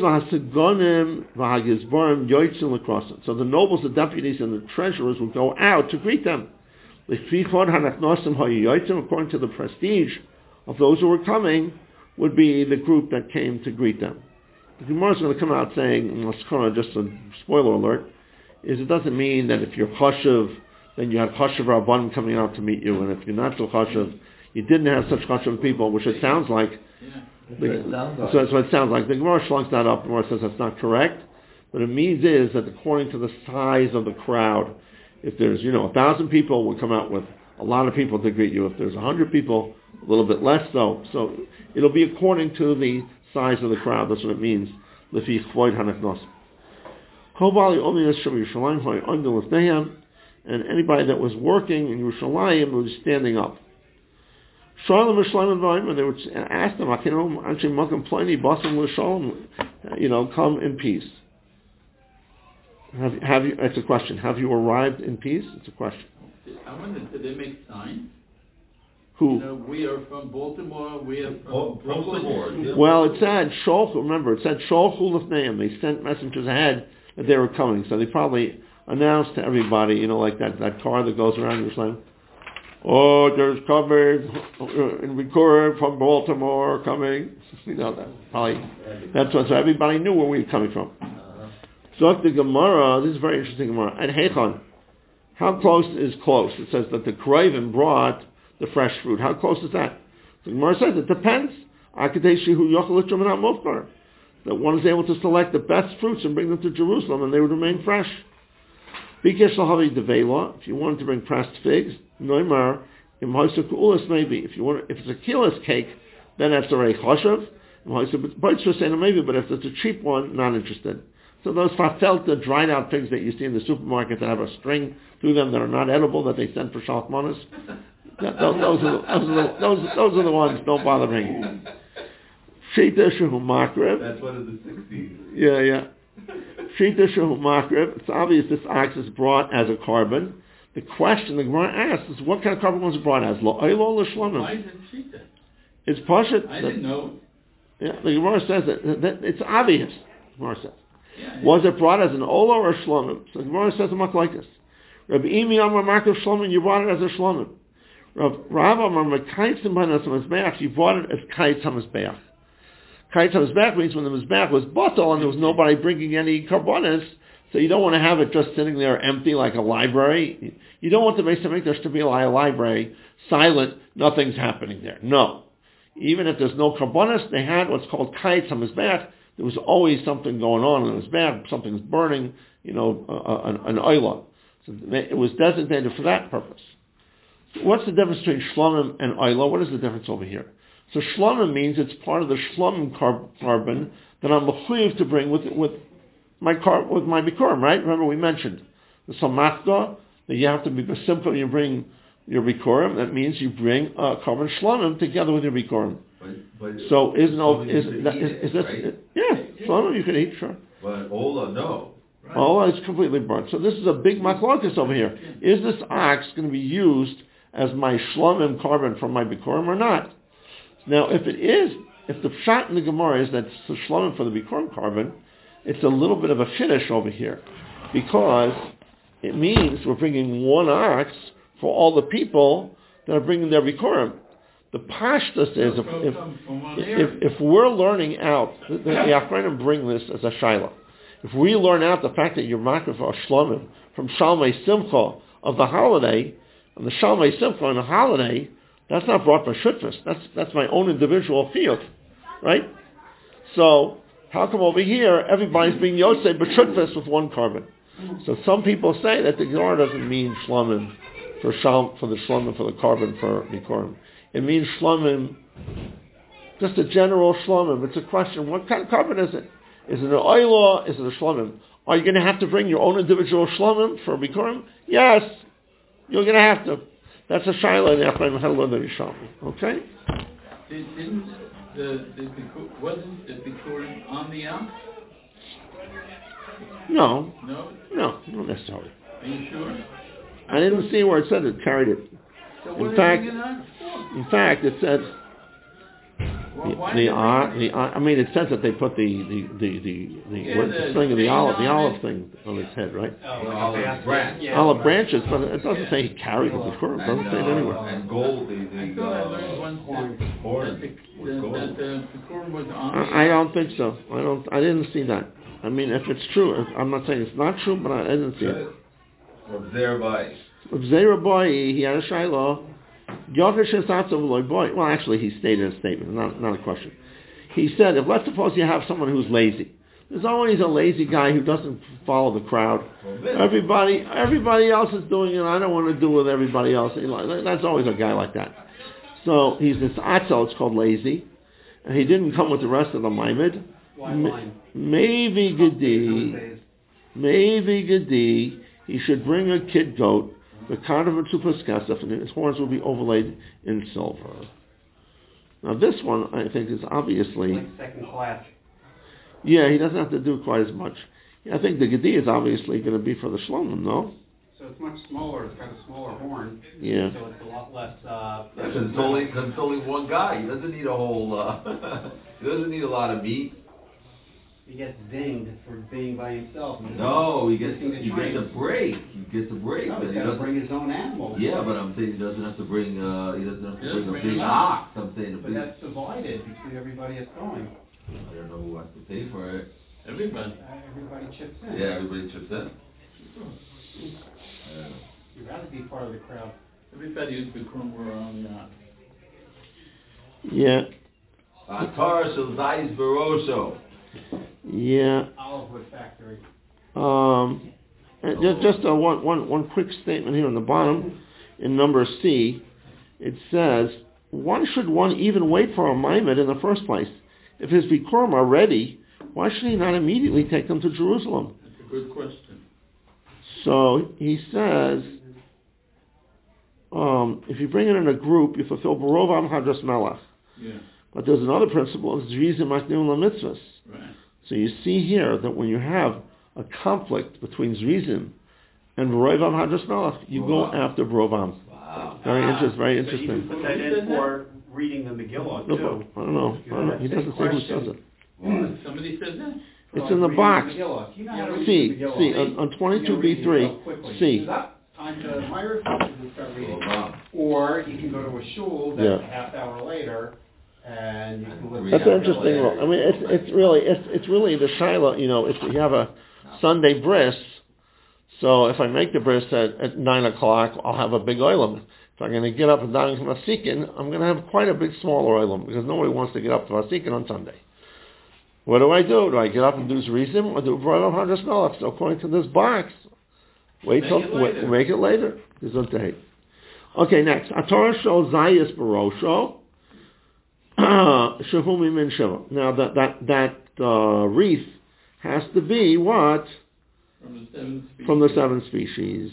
the nobles, the deputies, and the treasurers would go out to greet them. According to the prestige of those who were coming, would be the group that came to greet them. The Gemara is going to come out saying, just a spoiler alert, is it doesn't mean that if you're chashuv, then you have chashuv rabbanim coming out to meet you, and if you're not so chashuv, you didn't have such chashuv people, which it sounds like. Yeah. The, so that's what it sounds like. The Gemara slunks that up. The Gemara says that's not correct. What it means is that according to the size of the crowd, if there's, you know, a thousand people, will come out with a lot of people to greet you. If there's a hundred people, a little bit less so. So it'll be according to the size of the crowd. That's what it means. And anybody that was working in Yerushalayim was standing up. And they would ask them, you know, come in peace. Have, have you? It's a question. Have you arrived in peace? It's a question. I wonder, did they make signs? Who? You know, we are from Baltimore. We are from Oh, Brooklyn. yeah. Well, it said Sholchu. Remember, it said Sholchu Lefneim. They sent messengers ahead that they were coming. So they probably announced to everybody, you know, like that, that car that goes around Jerusalem. Oh, there's coming in Bikurim from Baltimore coming. You know that probably. That's what. So everybody knew where we were coming from. So the Gemara. This is very interesting Gemara. And Heichon, how close is close? It says that the Kravim brought the fresh fruit. How close is that? The Gemara says it depends. That one is able to select the best fruits and bring them to Jerusalem, and they would remain fresh. If you wanted to bring pressed figs, noimar maybe. If you want, if it's a kilos cake, then that's already chashav. Maybe, but if it's a cheap one, not interested. So those fafelta dried out figs that you see in the supermarket that have a string through them that are not edible that they send for shalach manos, those, those, are the, those, are the, those, those are the ones. Don't bother bringing. Shita shehu makrib. That's one of the sixties. Yeah, yeah. Shita shehu makrib. It's obvious this ox is brought as a carbon. The question the Gemara asks is, what kind of carbon was it brought as? Lo oilo lo shlomim. Why is it shita? It's pashut. I didn't know. Yeah, the Gemara says that, that it's obvious. The Gemara says. Yeah, yeah. Was it brought as an olo or a shlomim? So the Gemara says a much like this. Rabbi Imi Amar Markov Shlomim, you brought it as a shlomim. Rav Amar Mekaytzim Banas HaMizbeach, you brought it as Kaitz HaMizbeach. Kaitz HaMizbeach means when the Mizbeach was bottle and there was nobody bringing any carbonas, so you don't want to have it just sitting there empty like a library. You don't want the Beis HaMikdash to be like a library, silent, nothing's happening there. No. Even if there's no carbonas, they had what's called Kaitz HaMizbeach. There was always something going on in the Mizbeach, something's burning, you know, uh, an, an oila. So it was designated for that purpose. What's the difference between shlomim and oila? What is the difference over here? So shlomim means it's part of the shlomim car- carbon that I'm mechuyev to bring with with my car with my bikurim, right? Remember we mentioned the samachta that you have to be simple when you bring your bikurim. That means you bring a carbon shlomim together with your bikurim. But, but So is no is you that, could is, eat is it, this right? yeah shlomim you can eat, sure. But Ola, no. Right. Oh, it's completely burnt. So this is a big machlokas over here. Is this ox going to be used as my shlomim carbon from my bikurim or not? Now, if it is, if the pshat in the Gemara is that it's the shlomim for the bikurim carbon, it's a little bit of a finish over here, because it means we're bringing one ox for all the people that are bringing their bikurim. The pashtus is if if, if if we're learning out, the, the Achronim bring this as a shaila. If we learn out the fact that you're makriv or shlomim from Shalmei Simcha of the holiday, and the Shalmei Simcha on the holiday, that's not brought by Shutfus. That's that's my own individual field, right? So How come over here everybody's being Yosef b'shutfus with one carbon? So some people say that the Gemara doesn't mean shlomim for shal for the shlomim for the carbon for bikurim. It means shlomim, just a general shlomim. It's a question: what kind of carbon is it? Is it an oil or is it a shlomim? Are you going to have to bring your own individual shlomim for bikurim? Yes, you're going to have to. That's a shaila in the Ephraim Hello the Rishonim. Okay. Did, didn't the, the Bikur, wasn't the Bikurim on the Am? No. No? No, not necessarily. Are you sure? I didn't see where it said it carried it. So In what fact, are you on for? in fact, it said Well, the, why the, did uh, they- the uh, I mean, it says that they put the the the the, the, Yeah, what, the the thing of the thing olive the on olive it. thing on his head, right? Oh, The like a olive basket. branch. Yeah. Olive branches, but it doesn't say he carried it before. It And, doesn't say it anywhere. uh, and gold, the, I the, thought I uh, learned once corn, that, corn that, the, was that, gold. that the Bikurim was on the I, I don't think so. I don't. I didn't see that. I mean, if it's true, I'm not saying it's not true, but I, I didn't see it. From thereby. Of Zera boy, he had a shiloh. Well, actually, he stated a statement, not not a question. He said, if let's suppose you have someone who's lazy, there's always a lazy guy who doesn't follow the crowd. Everybody, everybody else is doing it. I don't want to do with everybody else. That's always a guy like that. So he's this atzel. It's called lazy, and he didn't come with the rest of the maimed. Maybe gedi, maybe gedi. He should bring a kid goat. The carnival tupas kesef, and his horns will be overlaid in silver. Now this one, I think, is obviously... Like second class. Yeah, he doesn't have to do quite as much. I think the gedi is obviously going to be for the shlomim, no? So it's much smaller. It's got a smaller horn. Yeah. So it's a lot less... Uh, Because it's only, cause it's only one guy. He doesn't need a whole, uh, he doesn't need a lot of meat. he gets dinged for being by himself. No, he gets, Missing the he train. gets a break. He gets a break. No, but he's he got to doesn't- bring his own animal. Yeah, but I'm saying he doesn't have to bring, uh, he doesn't have to He bring doesn't a bring big an ox. I'm saying a But big, that's divided between everybody that's going. I don't know who has to pay for it. Everybody. Uh, everybody chips in. Yeah, everybody chips in. Yeah. You'd rather be part of the crowd. Everybody who's Bikurim were on the Am. Yeah, Atar shel zayis barosho. yeah. Olive Wood Factory. Um, and just just a one, one, one quick statement here on the bottom, in number C, it says, why should one even wait for a maimed in the first place? If his bikurim are ready, why should he not immediately take them to Jerusalem? That's a good question. So he says, um, if you bring it in a group, you fulfill Barov Am Hadras Melech. Yeah, But there's another principle, it's Zrizim Matnium LaMitzvahs. right. So you see here that when you have a conflict between Zrizim and Barov Am Hadras Melech, you go Barov. after Barov Am. Wow. Very Ah, interesting, very So you can interesting. put that in for reading the Megillah, No, too. I don't know. I don't know. He doesn't say who says it. What? Somebody said that? It's For in the reading box. Megillah. If you know how to read C, the Megillah, C, on, on twenty-two B three, C. Time to my reflection and start reading. Oh, wow. Or you can go to a shul that's Yeah. a half hour later, and you can listen That's to an interesting rule. I mean, it's it's really it's it's really the shiloh. You know, if you have a Sunday bris, so if I make the bris at, at nine o'clock, I'll have a big oilam. If I'm going to get up and down from Masikin, I'm going to have quite a big smaller oilam because nobody wants to get up to Masikin on Sunday. What do I do? Do I get up and do Zrizim or do Baruch Hadras Melech? So according to this box, wait Make till it wait, later. make it later. Gesundheit. Okay, next. Atorah shel Zayis Barosho. Shehumi min Shiva. Now that that that uh, wreath has to be what? From the seven species. From the seven species.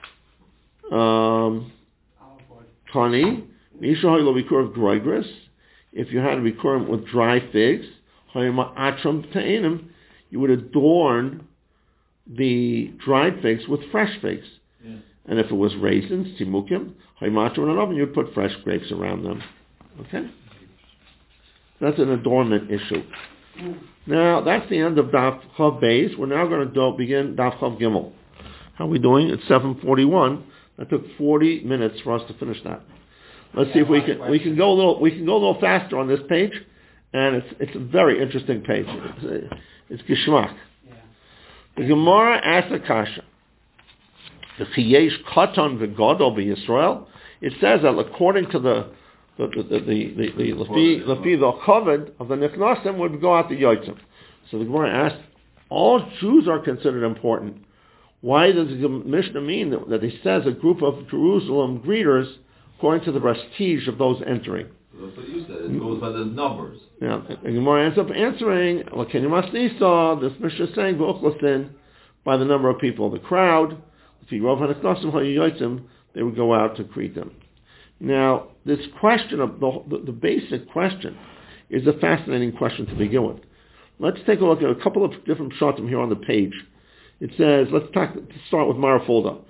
Um, honey, Mishahay lo bikur groigris. If you had a bikurim with dry figs, hayma atram ta'enim, you would adorn the dried figs with fresh figs. Yeah. And if it was raisins, timukim, hayma atram in an oven, you'd put fresh grapes around them. Okay? That's an adornment issue. Now, that's the end of Daf Chav Beis. We're now going to do, begin Daf Chav Gimel. How are we doing? It's seven forty-one. That took forty minutes for us to finish that. Let's see if we can we can go a little we can go a little faster on this page, and it's it's a very interesting page. It's, it's Geshmak. Yeah. The Gemara asks a kasha. The Chiyesh Katan v'Gadol b'Yisrael. It says that according to the the the the the the Lefi Lefi the Chavod of the Nichnasim would go out to Yotzim. So the Gemara asks, all Jews are considered important. Why does the Mishnah mean that, that he says a group of Jerusalem greeters according to the prestige of those entering? That's what you said. It goes by the numbers. Yeah, and Gemara ends up answering, this Mishnah is saying, by the number of people, the crowd, they would go out to greet them. Now, this question of the, the, the basic question is a fascinating question to begin with. Let's take a look at a couple of different shots here on the page. It says, let's talk, let's start with Mara Folda.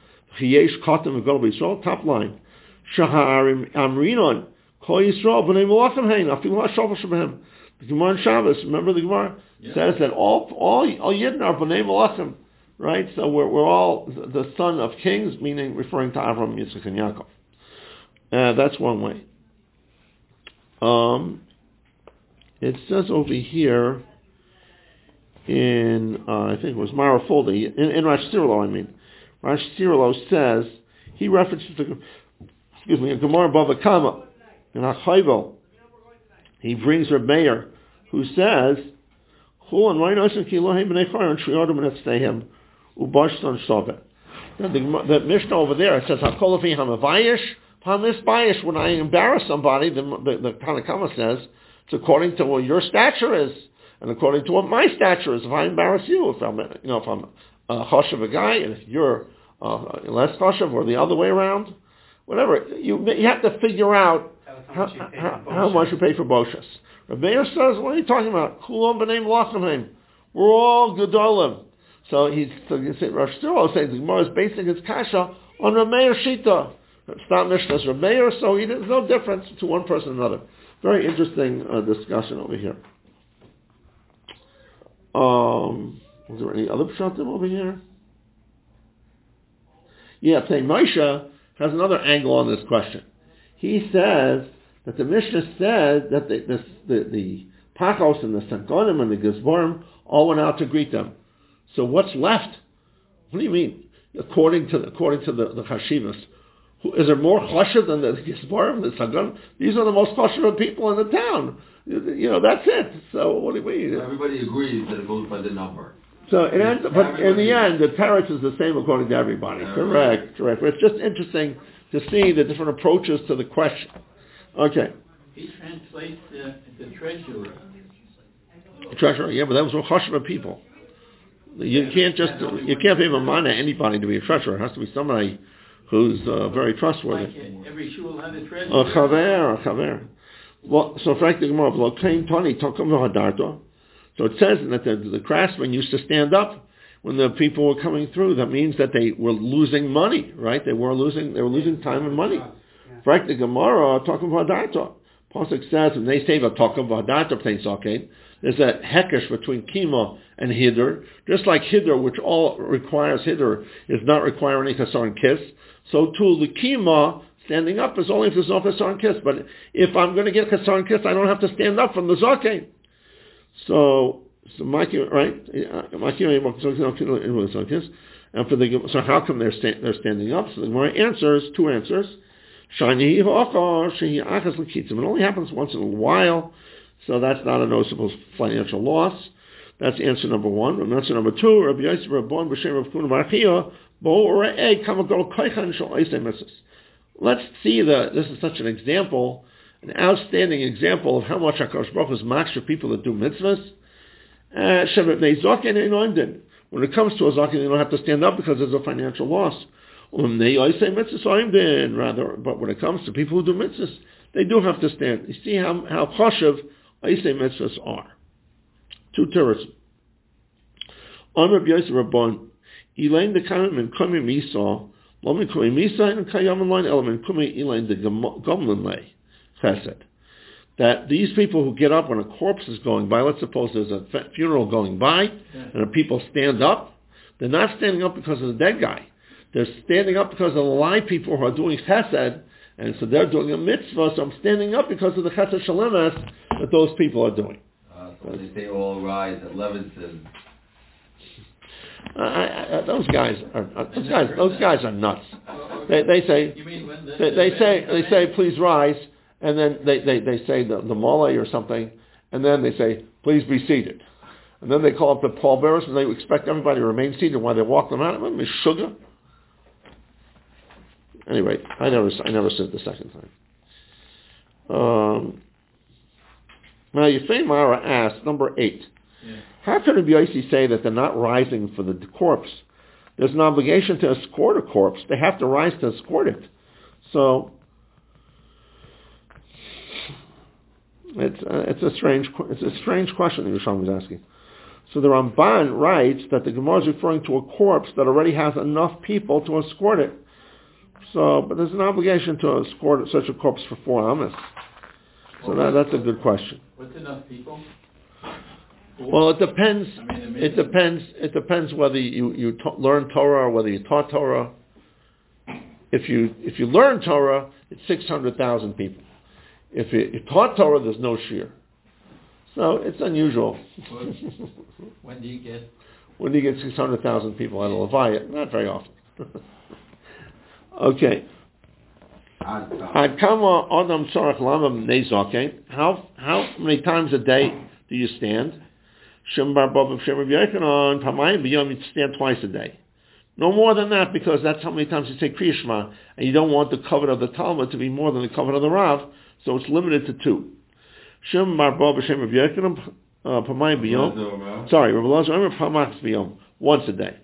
Top line. Shahar Amrinon. Kol Yisrael b'nei Melachim hein. Afilu ha'shofar shebehem. The Gemara in Shabbos, remember the Gemara? Yeah. Says that all all all Yidden are b'nei Melachim. Right? So we're, we're all the son of kings, meaning referring to Avraham, Yitzchak, and Yaakov. Uh, that's one way. Um, it says over here, in, uh, I think it was Mara Foldi, in, in Rash Sirlo, I mean. Rash Sirlo says, he references the, excuse me, in Gemara Bava Kama, in Achayvel, he brings Reb Meir, who says, Chul and Reinosen ki Elohim b'nei Chayr and Shriyodim and Etztehem, Ubashton Shove. The, the Mishnah over there, it says, Hakol Afi HaMavayish, HaMisbayish, when I embarrass somebody, the, the, the Tanakama says, it's according to what your stature is. And according to what my stature is, if I embarrass you, if I'm, you know, if I'm a choshev a guy, and if you're uh, less choshev, or the other way around, whatever, you you have to figure out how, how, how much you pay for boshas. Rabbi Meir says, what are you talking about? Kulon b'nei Melachim. We're all gedolim. So he's so you say Rosh Hashanah says the Gemara is basing his kasha on Rabbi Meir shita. It's not Mishnah's Rabbi Meir, so he, there's no difference to one person and another. Very interesting uh, discussion over here. Um, was there any other pshatim over here? Yeah, saying Moshe has another angle on this question. He says that the Mishnah said that the the, the, the Pachos and the Sankonim and the Gizborim all went out to greet them. So what's left? What do you mean? According to according to the, the Chashivas, is there more chashav than the Gizborim, the Sankonim? These are the most chashav people in the town. You know, that's it. So what do we? Everybody agrees that it goes by the number. So it ends, but everybody, in the end, the teretz is the same according to everybody. everybody. Correct, correct. But it's just interesting to see the different approaches to the question. Okay. He translates the, the treasurer. The treasurer, yeah, but that was for chashuv people. You can't just you can't pay mana anybody to be a treasurer. It has to be somebody who's uh, very trustworthy. Like every shul has a treasurer. A chaver, a chaver. Well, so frankly, Gemara, so it says that the, the craftsmen used to stand up when the people were coming through. That means that they were losing money, right? They were losing, they were losing time and money. Frankly, Gemara talking about darta. Pasuk says when they say talking about darta playing socket, there's a hekesh between kima and hider. Just like hider, which all requires hider, is not requiring any kasar and kiss. So too the kima. Standing up is only if there's no Chasar and Kiss. But if I'm going to get Chasar and Kiss, I don't have to stand up from the Zakeh. So, so right? And for the so how come they're sta- they're standing up? So the Gemara answers two answers. It only happens once in a while, so that's not a noticeable financial loss. That's answer number one. And answer number two, Rabbi Yosef Rabbon b'shem Rav Kuna bar Chiya bo orei kamagol koichan shel eisei mitzvos. Let's see that this is such an example, an outstanding example of how much HaKadosh Baruch Hu is matched for people that do mitzvahs. Uh, when it comes to a zaken, you don't have to stand up because there's a financial loss. Rather, but when it comes to people who do mitzvahs, they do have to stand. You see how how chashav Eisei mitzvahs are. Two terrorism. On Rabbi Yosef Rabbon, Elaine the Kanim and Kumi Misa. That these people who get up when a corpse is going by, let's suppose there's a funeral going by, and the people stand up, they're not standing up because of the dead guy. They're standing up because of the live people who are doing chesed, and so they're doing a mitzvah, so I'm standing up because of the chesed shalemes that those people are doing. Uh, so they say all rise at Levinson. Uh, I, I, those guys are uh, those guys. Those guys are nuts. They, they say they, they say they say please rise, and then they, they, they say the, the mole or something, and then they say please be seated. And then they call up the pallbearers and they expect everybody to remain seated while they walk them out. I mean, sugar. Anyway, I never, I never said the second time. Um, now, Yefei Mara asked, number eight, yeah. How can Rabbi Yossi say that they're not rising for the corpse? There's an obligation to escort a corpse. They have to rise to escort it. So, it's uh, it's a strange it's a strange question that Yerushalmi was asking. So the Ramban writes that the Gemara is referring to a corpse that already has enough people to escort it. So, but there's an obligation to escort such a corpse for four amas. So that, that's a good question. What's enough people? Well, it depends. I mean, it depends. It depends whether you you ta- learn Torah or whether you taught Torah. If you if you learn Torah, it's six hundred thousand people. If you, you taught Torah, there's no shir. So it's unusual. When do you get? When do you get six hundred thousand people at a Levaya? Not very often. Okay. Ad kama adam tzarach lama b'nei zaken? How how many times a day do you stand? Shem bar Bava Shem Rabbi Yochanan pamayim b'yom, you stand twice a day. No more than that, because that's how many times you say Kriya Shema, and you don't want the covet of the Talmud to be more than the covet of the Rav, so it's limited to two. Shem bar Bava Shem Rabbi Yochanan pamayim b'yom. Sorry, Rabbi Elazar Omer pamax b'yom, once a day.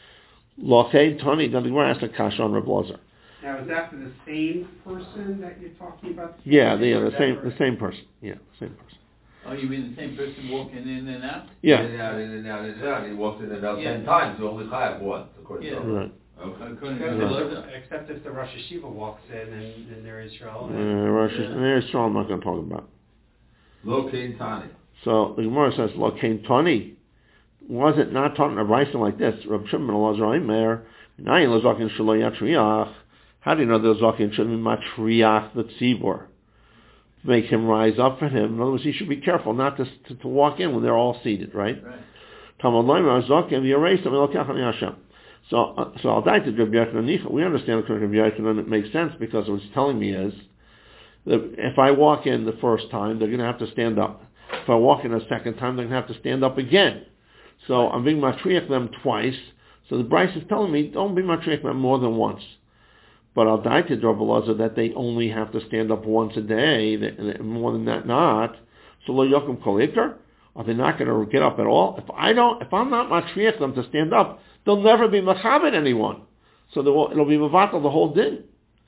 Lochei Tani. Now the Gemara asked a kasha on Rabbi Elazar. Now, is that for the same person that you're talking about? Yeah, the, yeah, the same the same person. Yeah, same person. Oh, you mean the same person walking in and out? Yeah. In and out, in and out, in and out. He walks in and out yeah. ten times. You only chayav once, according yeah. to Right. Okay. According Except, to if the, the, except if the Rosh Hashiva walks in and, and they're Israel. Uh, Rosh yeah. There's Israel I'm not going to talk about. Lo kein tani. So the Gemara says, Lo kein tani. Was it not taught in a brayso like this? Reb Shimon Elazar Omer, Nayin Lazakin Shelo Yatriach. How do you know the Zakin should be matriach the tzibur? Make him rise up for him. In other words, he should be careful not to to, to walk in when they're all seated, right? Talmud Leimer Zakin v'yareis v'elokach ani Hashem. So, so I'll die to Rabbi Yochanan. We understand that Rabbi Yochanan, it makes sense, because what he's telling me is that if I walk in the first time, they're going to have to stand up. If I walk in a second time, they're going to have to stand up again. So I'm being matriach them twice. So the Bryce is telling me, don't be matriach them more than once. But I'll die to Rabbi Elazar that they only have to stand up once a day, more than that not. So lo yokum kol ikar, are they not going to get up at all? If I don't, if I'm not matriach them to stand up, they'll never be machabed anyone. So will, it'll be mavatal the whole din.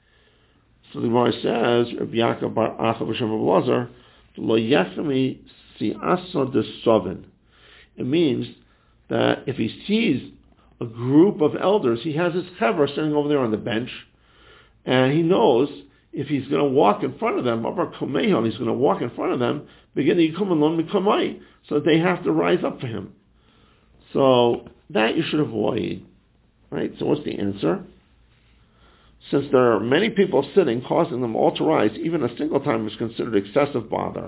So the Gemara says, Rabbi Yaakov bar Acha b'shem Rabbi Elazar, lo yechemi si'asa desovin. It means that if he sees a group of elders, he has his chaver sitting over there on the bench, and he knows if he's going to walk in front of them, he's going to walk in front of them, beginning to come along mikamai, so they have to rise up for him. So that you should avoid, right? So what's the answer? Since there are many people sitting, causing them all to rise, even a single time is considered excessive bother.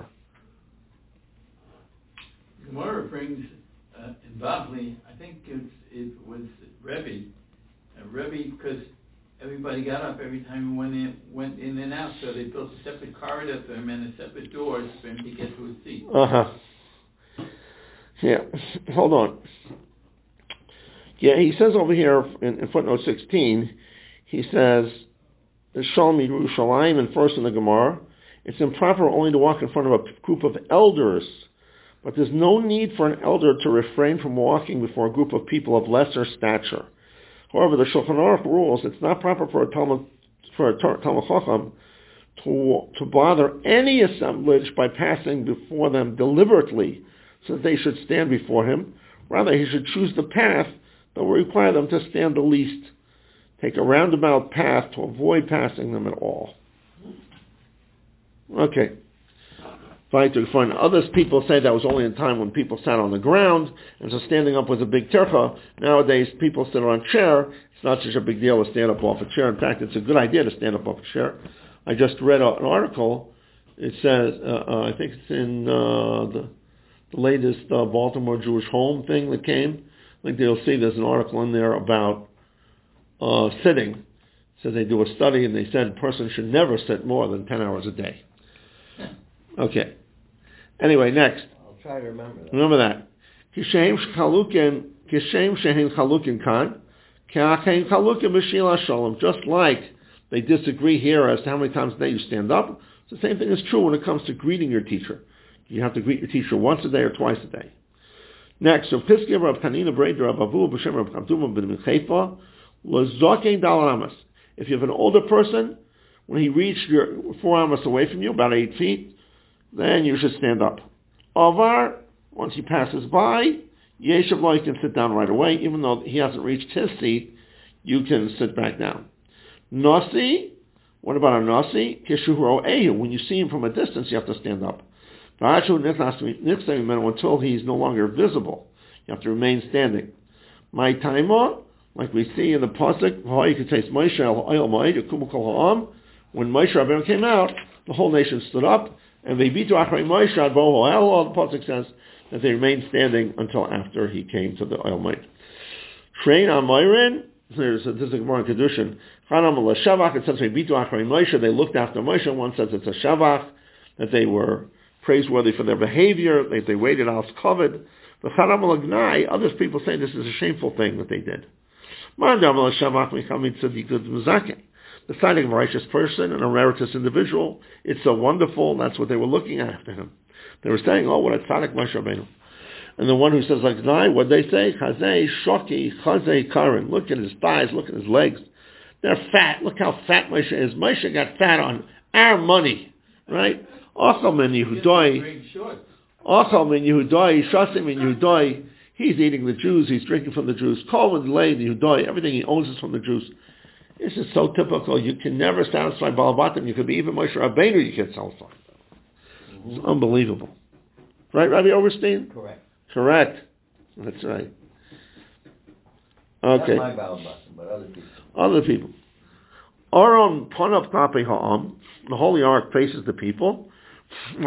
Gemara brings uh, in Bavli, I think it's, it was Rebbe, uh, Rebbe, because everybody got up every time he went in, went in and out, so they built a separate corridor for him and a separate doors for him to get to his seat. Uh-huh. Yeah, hold on. Yeah, he says over here in, in footnote sixteen, he says, Shalom Yerushalayim, and first in the Gemara, it's improper only to walk in front of a group of elders, but there's no need for an elder to refrain from walking before a group of people of lesser stature. However, the Shulchan Aruch rules it's not proper for a Talmud, for a Talmud Chacham to, to bother any assemblage by passing before them deliberately, so that they should stand before him. Rather, he should choose the path that will require them to stand the least. Take a roundabout path to avoid passing them at all. Okay. Fine. Others people say that was only in time when people sat on the ground, and so standing up was a big tircha. Nowadays, people sit on a chair. It's not such a big deal to stand up off a chair. In fact, it's a good idea to stand up off a chair. I just read an article. It says, uh, uh, I think it's in uh, the, the latest uh, Baltimore Jewish Home thing that came. I think they'll see there's an article in there about uh, sitting. So they do a study, and they said a person should never sit more than ten hours a day. Okay. Anyway, next. I'll try to remember that. Remember that. Kishem chalukin, kishem shehin chalukin kan, ka'achein chalukin b'shila shalom. Just like they disagree here as to how many times a day you stand up, the same thing is true when it comes to greeting your teacher. You have to greet your teacher once a day or twice a day. Next, so Piski Rav Tanina Breder Rav Avu B'Shem Rav Kamtuma Ben Michaifa L'Zokein Dal Amas. If you have an older person, when he reached your four amas away from you, about eight feet, then you should stand up. Avar, once he passes by, Yeshav Lo, you can sit down right away, even though he hasn't reached his seat, you can sit back down. Nasi, what about a Nasi? Kishuhro Ehu, when you see him from a distance, you have to stand up. Until he's no longer visible, you have to remain standing. My taima, like we see in the pasuk, you can taste Moshe when Moshe Rabbeinu came out, the whole nation stood up, and they beat Achrei Moshe. The pasuk says that they remained standing until after he came to the oil mite. Train on Myrin. There's a, this is a Gemara in Kedushin. It says they beat Achrei Moshe. They looked after Moshe. One says it's a shavach, that they were praiseworthy for their behavior, that they waited out covered. The Charam al-Agnai, other people say this is a shameful thing that they did. The signing of a righteous person and a meritorious individual, it's so wonderful, that's what they were looking after him. They were saying, oh, what a tzaddik Moshe Rabbeinu. And the one who says like Agnai, what they say? Chazei, shoki, chazei, karin. Look at his thighs, look at his legs. They're fat. Look how fat Moshe is. Moshe got fat on our money, right? Ochel min Yehudai, Ochel min Yehudai, Shasim min Yehudai. He's eating the Jews, he's drinking from the Jews. Kol min lei Yehudai, everything he owns is from the Jews. This is so typical. You can never satisfy Baal Batim. You could be even Moshe Rabbeinu, you can't satisfy. Mm-hmm. It's unbelievable. Right, Rabbi Oberstein? Correct. Correct. That's right. Okay. Not my Baal Batim, but other people. Other people. Aron Panav Kape Ha'am, the Holy Ark faces the people. The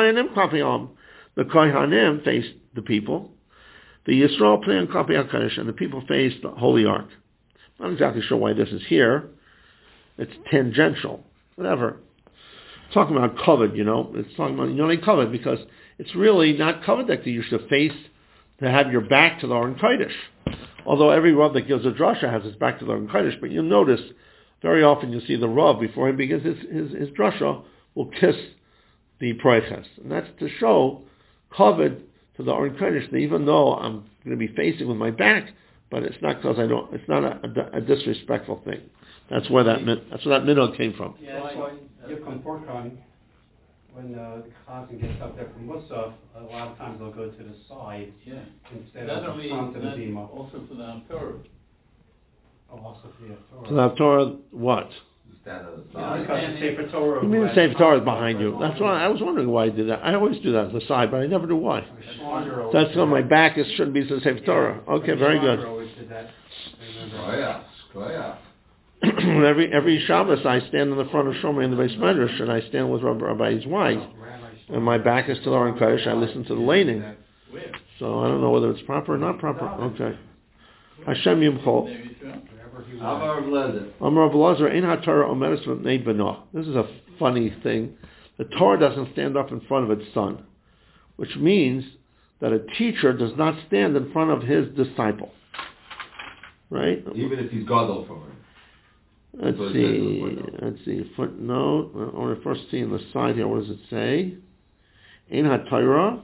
Kohanim faced the people. The Yisrael Pnei Kape HaKadosh, and the people faced the Holy Ark. Not exactly sure why this is here. It's tangential. Whatever. It's talking about covered, you know. It's talking about, you know, they covered because it's really not covered that you should face to have your back to the Aron Kodesh. Although every Rav that gives a drasha has his back to the Aron Kodesh, but you'll notice very often you'll see the Rav before he begins his, his, his drasha will kiss the proiches. And that's to show covered to the Aron Kodesh that even though I'm going to be facing with my back, but it's not because I don't, it's not a, a, a disrespectful thing. That's where that, that's where that minhag came from. Yeah, that's why Yukon Porkon, when uh, the Chazan gets up there from Musaf, a lot of times they'll go to the side yeah. instead Not of only, the front of the not bima. also for the Haftorah. Oh, also for the Torah. So the Torah, what? Stand on the Yeah, side. because the Sefer Torah. You mean the has Sefer Torah is contact behind you. right That's on why I was wondering why I did that. I always do that to the side, but I never do why. it. Shlonger always That's did on my that. back. It shouldn't be to the Sefer Torah. Yeah, Okay, Rabbi very Shlonger good. always did that. I remember. Shkoyach, shkoyach. every every Shabbos I stand in the front of Shomer in the Beis Medrash, and I stand with Rabbi Rabbi Zweig, and my back is to the Aron Kodesh. I listen to the laning. Where? So I don't know whether it's proper or not proper. Okay. Hashem Yimchol. There you go. Wherever he Amar was. Blazer. Amar Rabbi Lazar, Ein HaTorah Omedes V'nei Beno. This is a funny thing. The Torah doesn't stand up in front of its son, which means that a teacher does not stand in front of his disciple. Right? Even if he's gadol from him. Let's So it see. says in the footnote. Let's see. Footnote. I want to first see on the side here. What does it say? Ein HaTorah.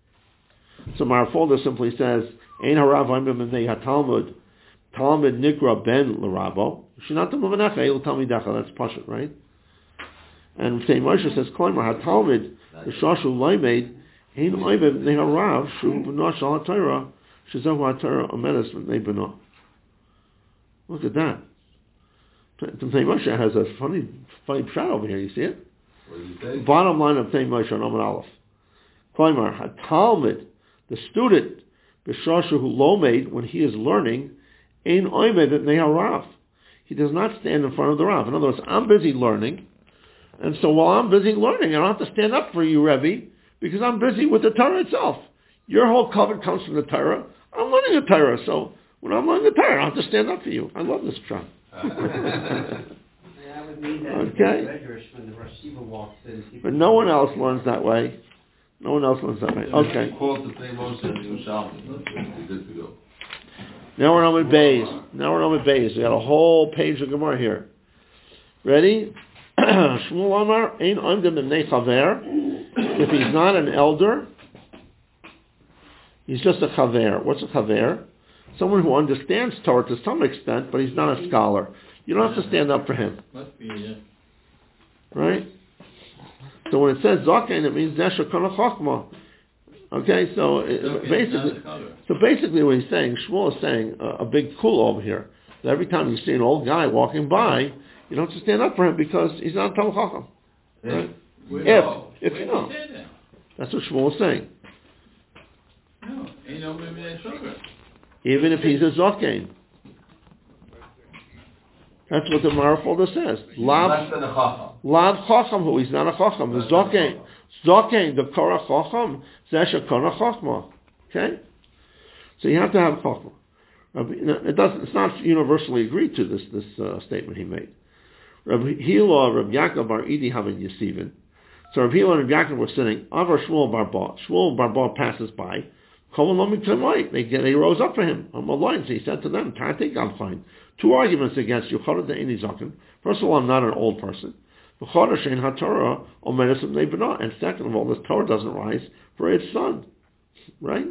So Marafolda simply says, Ein Harav Oimim B'nei HaTalmud. Talmud Nikra Ben L'Rabo. Shinata Muvanecha El Talmidecha. That's Pashut, right? And Tzei Moshe says, Koimar HaTalmud B'Shashu Loimed Ein Oimim B'nei Harav Shu B'no Shal HaTorah Shezahu HaTorah Omedes B'nei B'no. Look at that. Tzei Moshe has a funny, funny shot over here. You see it? What did he say? Bottom line of Tzei Moshe on Amud Aleph. Koimar HaTalmud, the student, B'Shashu Loimed, when he is learning, Ein Oimed B'nei Harav. He does not stand in front of the Rav. In other words, I'm busy learning, and so while I'm busy learning, I don't have to stand up for you, Rebbe, because I'm busy with the Torah itself. Your whole covenant comes from the Torah. I'm learning the Torah, so when I'm learning the Torah, I don't have to stand up for you. I love this shot. Yeah, I would mean that Okay. in the Medrash when the Rosh Yeshiva walks in. people- But no one else learns that way. No one else wants that, right? Okay. Quote the same motion in Yerushalmi. You're good to go. Now we're on with Bays. Now we're on with Bays. We got a whole page of Gemara here. Ready? Shmuel Amar, Ein Oimdim B'nei Chaver. If he's not an elder, he's just a Chaver. What's a Chaver? Someone who understands Torah to some extent, but he's not a scholar. You don't have to stand up for him. Must be, yeah. Right? So when it says Zaken, it means Nesher Kana Chachma. Okay, so it, basically, so basically what he's saying, Shmuel is saying uh, a big cool over here. That every time you see an old guy walking by, you don't have to stand up for him because he's not a Talmid Chacham. Right? If, if you know. That's what Shmuel is saying. No, ain't no maybe that sugar. Even if he's a Zaken. That's what the Marfolder says. Lav, Less than a chacham. Lav Chacham, who he's not a Chacham. The Zaken. Zaken, the Korah Chacham, Zesha Korah Chachma. Okay? So you have to have Chachma. It doesn't, it's not universally agreed to, this this uh, statement he made. Rabbi Hila, Rabbi Yaakov Bar Idi Havin Yesivin. So Rabbi Hila and Rabbi Yaakov were sitting, Avar Shmuel Bar Ba. Shmuel Bar Ba passes by. They, they rose up for him. So he said to them, I'll find two arguments against you. First of all, I'm not an old person. And second of all, this Torah doesn't rise for its son. Right?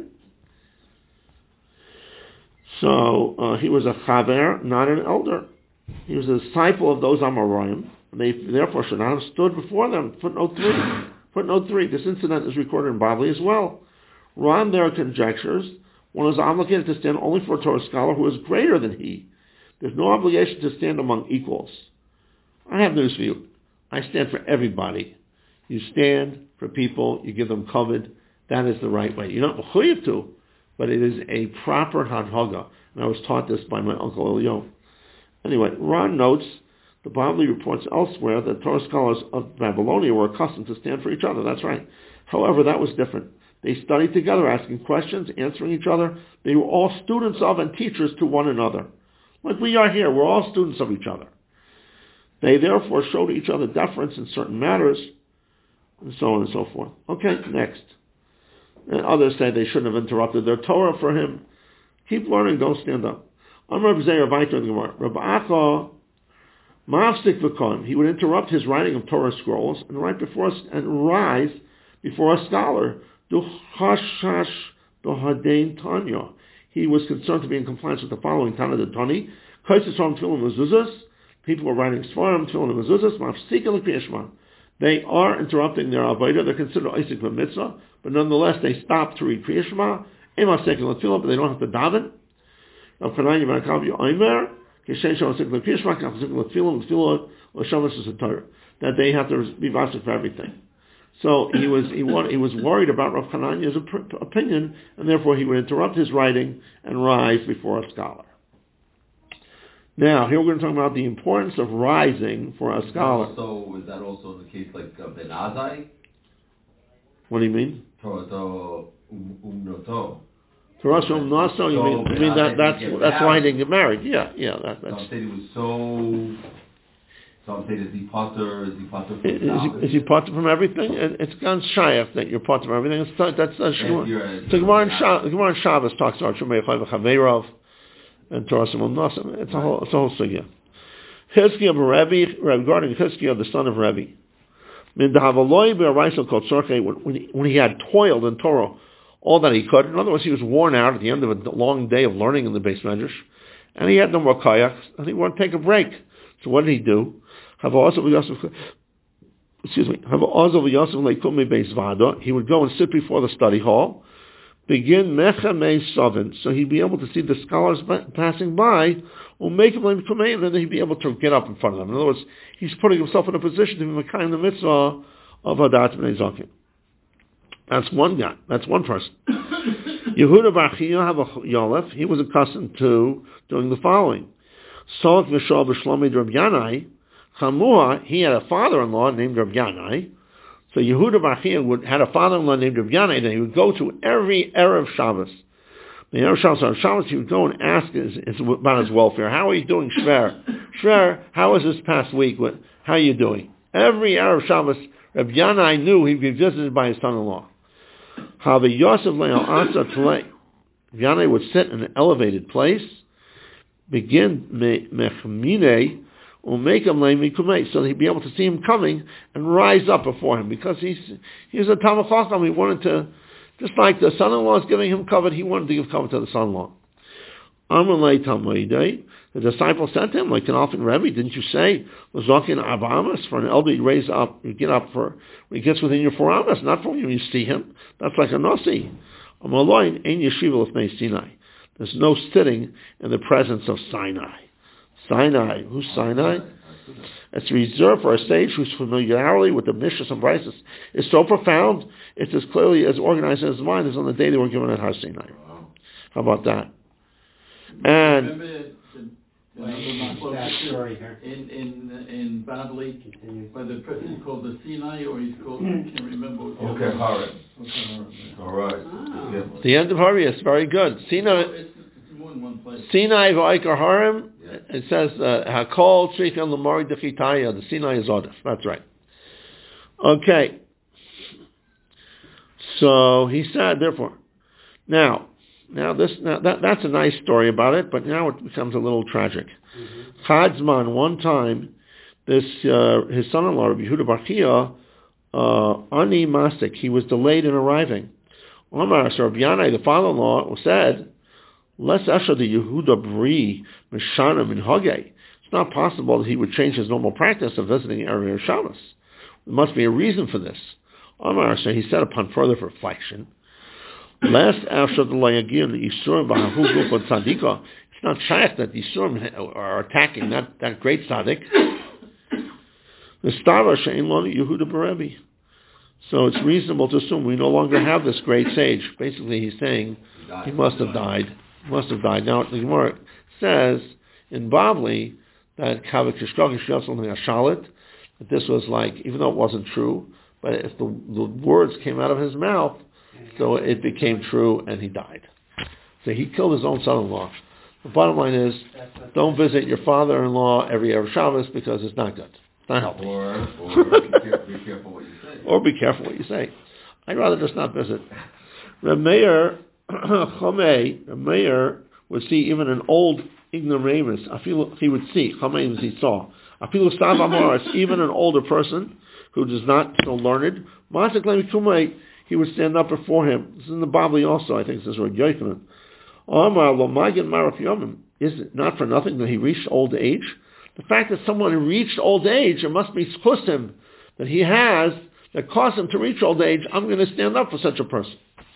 So uh, he was a chaver, not an elder. He was a disciple of those Amoraim. They therefore should not have stood before them. Footnote three. Footnote three. This incident is recorded in Bavli as well. Ron, there are conjectures. One is obligated to stand only for a Torah scholar who is greater than he. There's no obligation to stand among equals. I have news for you. I stand for everybody. You stand for people, you give them covet. That is the right way. You're not mechuyev to, but it is a proper hadhaga. And I was taught this by my uncle Elio. Anyway, Ron notes, the Bavli reports elsewhere that Torah scholars of Babylonia were accustomed to stand for each other. That's right. However, that was different. They studied together, asking questions, answering each other. They were all students of and teachers to one another. Like we are here, we're all students of each other. They therefore showed each other deference in certain matters, and so on and so forth. Okay, next. And others say they shouldn't have interrupted their Torah for him. Keep learning, don't stand up. I'm Rabbi Zeir Vaiter in the Gemara. Rabbi Acha, Ma'afsik v'kon, he would interrupt his writing of Torah scrolls and write before us and rise before a scholar. Duchashash b'hadein Tanya. He was concerned to be in compliance with the following Tana de Tani. Kaisesam tefillin mezuzas. People were writing svarim tefillin mezuzas. Mafsika l'kriyashma. They are interrupting their avodah. They're considered isik b'mitzvah, but nonetheless they stop to read kriyashma. Emasek l'tefillin, but they don't have to daven. Rav Chananya ben Akav Yoimer kishen shosik l'kriyashma kafsik l'tefillin l'tefillin l'shamas l'satar. That they have to be vasik for everything. So he was he, wanted, he was worried about Rav Chananya's op- opinion, and therefore he would interrupt his writing and rise before a scholar. Now, here we're going to talk about the importance of rising for a scholar. So, is that also the case like uh, Ben Azai? What do you mean? Torah umnoto. Torah umnoto, you mean, you mean that, that's that's why he didn't get married? Yeah, yeah. That, that's. Some say he was so. Some say is he potter? Is he potter from Is he, is he potter from everything? It, it's gone shayach that you're potter from everything. It's, that's uh, Shmuel. So Gemara in Shabbos talks about Shemei Chai v'Chaveirav and Torah Simon Nasim. It's a whole, it's a whole sugya. Chizkiah of Rebbe, regarding Chizkiah, the son of Rebbe. When he, when he had toiled in Torah all that he could, in other words, he was worn out at the end of a long day of learning in the Beis Medrash, and he had no more kayaks, and he wanted to take a break. So what did he do? Excuse me. He would go and sit before the study hall, begin mechamei sovin, so he'd be able to see the scholars passing by, or make him and then he'd be able to get up in front of them. In other words, he's putting himself in a position to be mekayim the mitzvah of Hadat Bnei Zaken. That's one guy. That's one person. Yehuda Bar Chiya have a Yolef. He was accustomed to doing the following. Salak v'shal b'shlomi Reb Yanai. Chamua, he had a father-in-law named Reb Yanai. So Yehuda Bar Chiya would had a father-in-law named Reb Yanai that he would go to every Erev Shabbos. The Erev Shabbos on Shabbos, he would go and ask his, his, about his welfare. How are you doing, Shver? Shver, how was this past week? What, how are you doing? Every Erev Shabbos, Reb Yanai knew he'd be visited by his son-in-law. How the Yosef Le'al Asa Tlei. Yanai would sit in an elevated place, begin mechmine, or make him le'mikumei, so that he'd be able to see him coming and rise up before him, because he's he's a Talmid Chacham. He wanted to, just like the son-in-law is giving him cover, he wanted to give cover to the son-in-law. Amalei Talmidei, the disciple said to him, like an often Rebbe, didn't you say, L'zokin Avamas, for an elder you raise up, you get up for, when he gets within your four amas, not for when you see him. That's like a Nasi. Amaloin, Ein Yeshiva L'fnei Sinai. There's no sitting in the presence of Sinai. Sinai, who's Sinai? It's reserved for a sage whose familiarity with the Mishnahs and Brises is so profound, it's as clearly as organized in his mind as on the day they were given at Har Sinai. How about that? And remember the, the, Wait, that story here. in in in Babylon, where the person is called the Sinai, or he's called, I can't remember. What the Okay, other- Haran. Okay, All right. Ah. Yeah. the end of Harius, very good. Sinai, It's, it's more than one place. Sinai v'Aikar Harim. Yeah. It says Hakol Tzrikan L'Mari Dechitaya. The Sinai is Odef. That's right. Okay. So he said, therefore, now, now this, now that that's a nice story about it, but now it becomes a little tragic. Chadzman, one time, this uh, his son-in-law, Rabbi Yehuda Bar Chia, uh, Ani Masik, he was delayed in arriving. Omar, so Rabbi Yanai, the father-in-law, said, "Les Esha the Yehuda Bri Mishana Min Hagei." It's not possible that he would change his normal practice of visiting Erev Shabbos. There must be a reason for this. Omar, so he said upon further reflection, "Last after the Layagir the Yisurim Bahahu Gufot Tzadika." It's not shaykh that the Yisurim are attacking that, that great tzaddik. The Stava Shein Lo Yehuda Berebi. So it's reasonable to assume we no longer have this great sage. Basically, he's saying he must have died. He must have died. Now, the Gemara says in Bavli that Kavik Shishkogish Yosel Shalit, that this was like, even though it wasn't true, but if the, the words came out of his mouth, so it became true, and he died. So he killed his own son-in-law. The bottom line is, don't visit your father-in-law every Erev Shabbos because it's not good. It's not healthy. Or, or be, careful, be careful what you say. Or be careful what you say. I'd rather just not visit. Reb Meir Chomei, Reb Meir would see even an old ignoramus. I feel he would see. Chomei means he saw. I feel Stav Amoris, even an older person who does not so learned. Masik Lemi Kumei, he would stand up before him. This is in the Bibli also. I think this is Reb Yochanan. Omar lo Magen Maraf Yomim. Is it not for nothing that he reached old age? The fact that someone reached old age, it must be chusim that he has that caused him to reach old age. I'm going to stand up for such a person.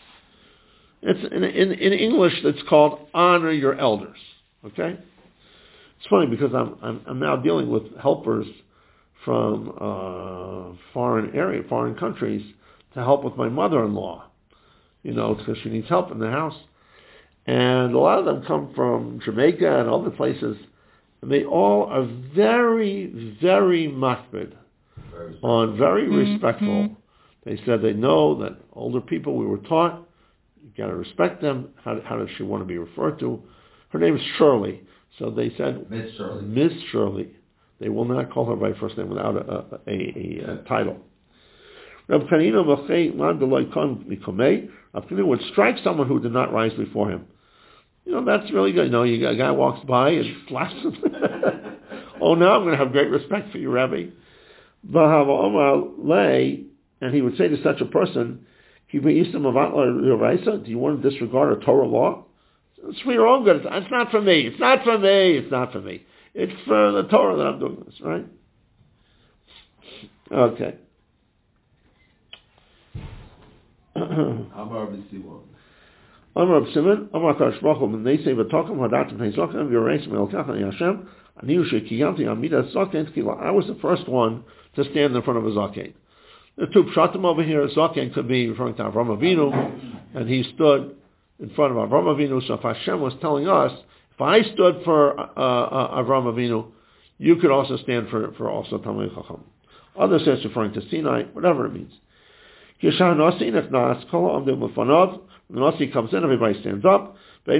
It's in, in, in English. It's called honor your elders. Okay. It's funny because I'm I'm, I'm now dealing with helpers from uh, foreign area, foreign countries, to help with my mother-in-law. You know, because she needs help in the house, and a lot of them come from Jamaica and other places. And they all are very, very makbid, on very respectful. Mm-hmm. They said they know that older people, we were taught, you got to respect them. How, how does she want to be referred to? Her name is Shirley. So they said, Miss Shirley. Miss Shirley. They will not call her by first name without a, a, a, a title. Reb Chanina would strike someone who did not rise before him. You know, that's really good. You know, you, a guy walks by and slaps him. Oh, now I'm going to have great respect for you, Rabbi. And he would say to such a person, do you want to disregard a Torah law? It's for your own good. It's not for me. It's not for me. It's not for me. It's for the Torah that I'm doing this, right? Okay. Amar B'Simon. Amar Simon, Amar Kadosh Baruch Hu, when they say v'tokim hadatim heizokim v'yoreis me'elkachan Hashem, ani u'shekiyamti amida zaken tkila. I was the first one to stand in front of a zaken. There are two pshatim over here. A zaken could be referring to Avram Avinu, and he stood in front of Avram Avinu. So if Hashem was telling us, if I stood for uh, uh, Avram Avinu, you could also stand for for also Talmid Chacham. Others say it's referring to Sinai, whatever it means. Yeshar Nasi nefnas kol ha'amdim lefanov. When the Nasi comes in, everybody stands up. No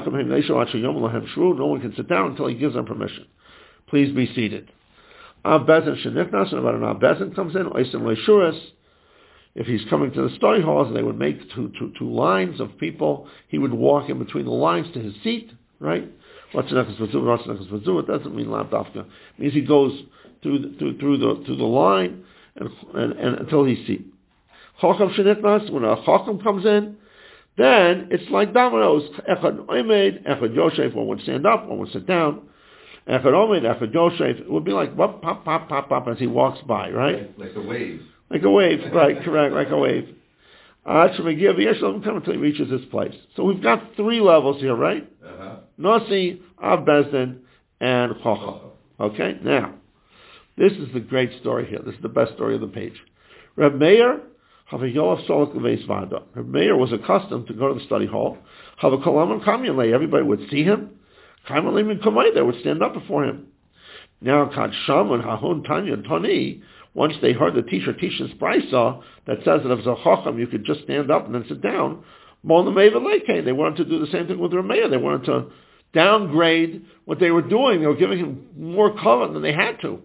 one can sit down until he gives them permission. Please be seated. Av Bezin shenifnas, and about an Av Bezin comes in, Oisim leishuras. if he's coming to the study halls, and they would make two, two, two lines of people, he would walk in between the lines to his seat, right? What's the next v'zu? What's the next v'zu? It doesn't mean lav dafka. It means he goes through the, through, through the through the line and, and, and until he's seat. Chacham shenitnas, when a chacham comes in, then it's like dominoes. Echad omed, echad yosef. One would stand up, one would sit down. Echad omed, echad yosef. It would be like pop, pop, pop, pop, pop as he walks by, right? Like, like a wave. Like a wave, right? Correct, like a wave. Until he reaches this place. So we've got three levels here, right? Uh-huh. Nasi, Av Bezdin, and Chacham. Okay, now, this is the great story here. This is the best story of the page. Reb Meir, Reb Meir was accustomed to go to the study hall. Everybody would see him. They would stand up before him. Now, Kadsham and Hahun Tanya Tani, once they heard the teacher teach this brisa that says that if it's a chacham, you could just stand up and then sit down. They wanted to do the same thing with Reb Meir. They wanted to downgrade what they were doing. They were giving him more cover than they had to.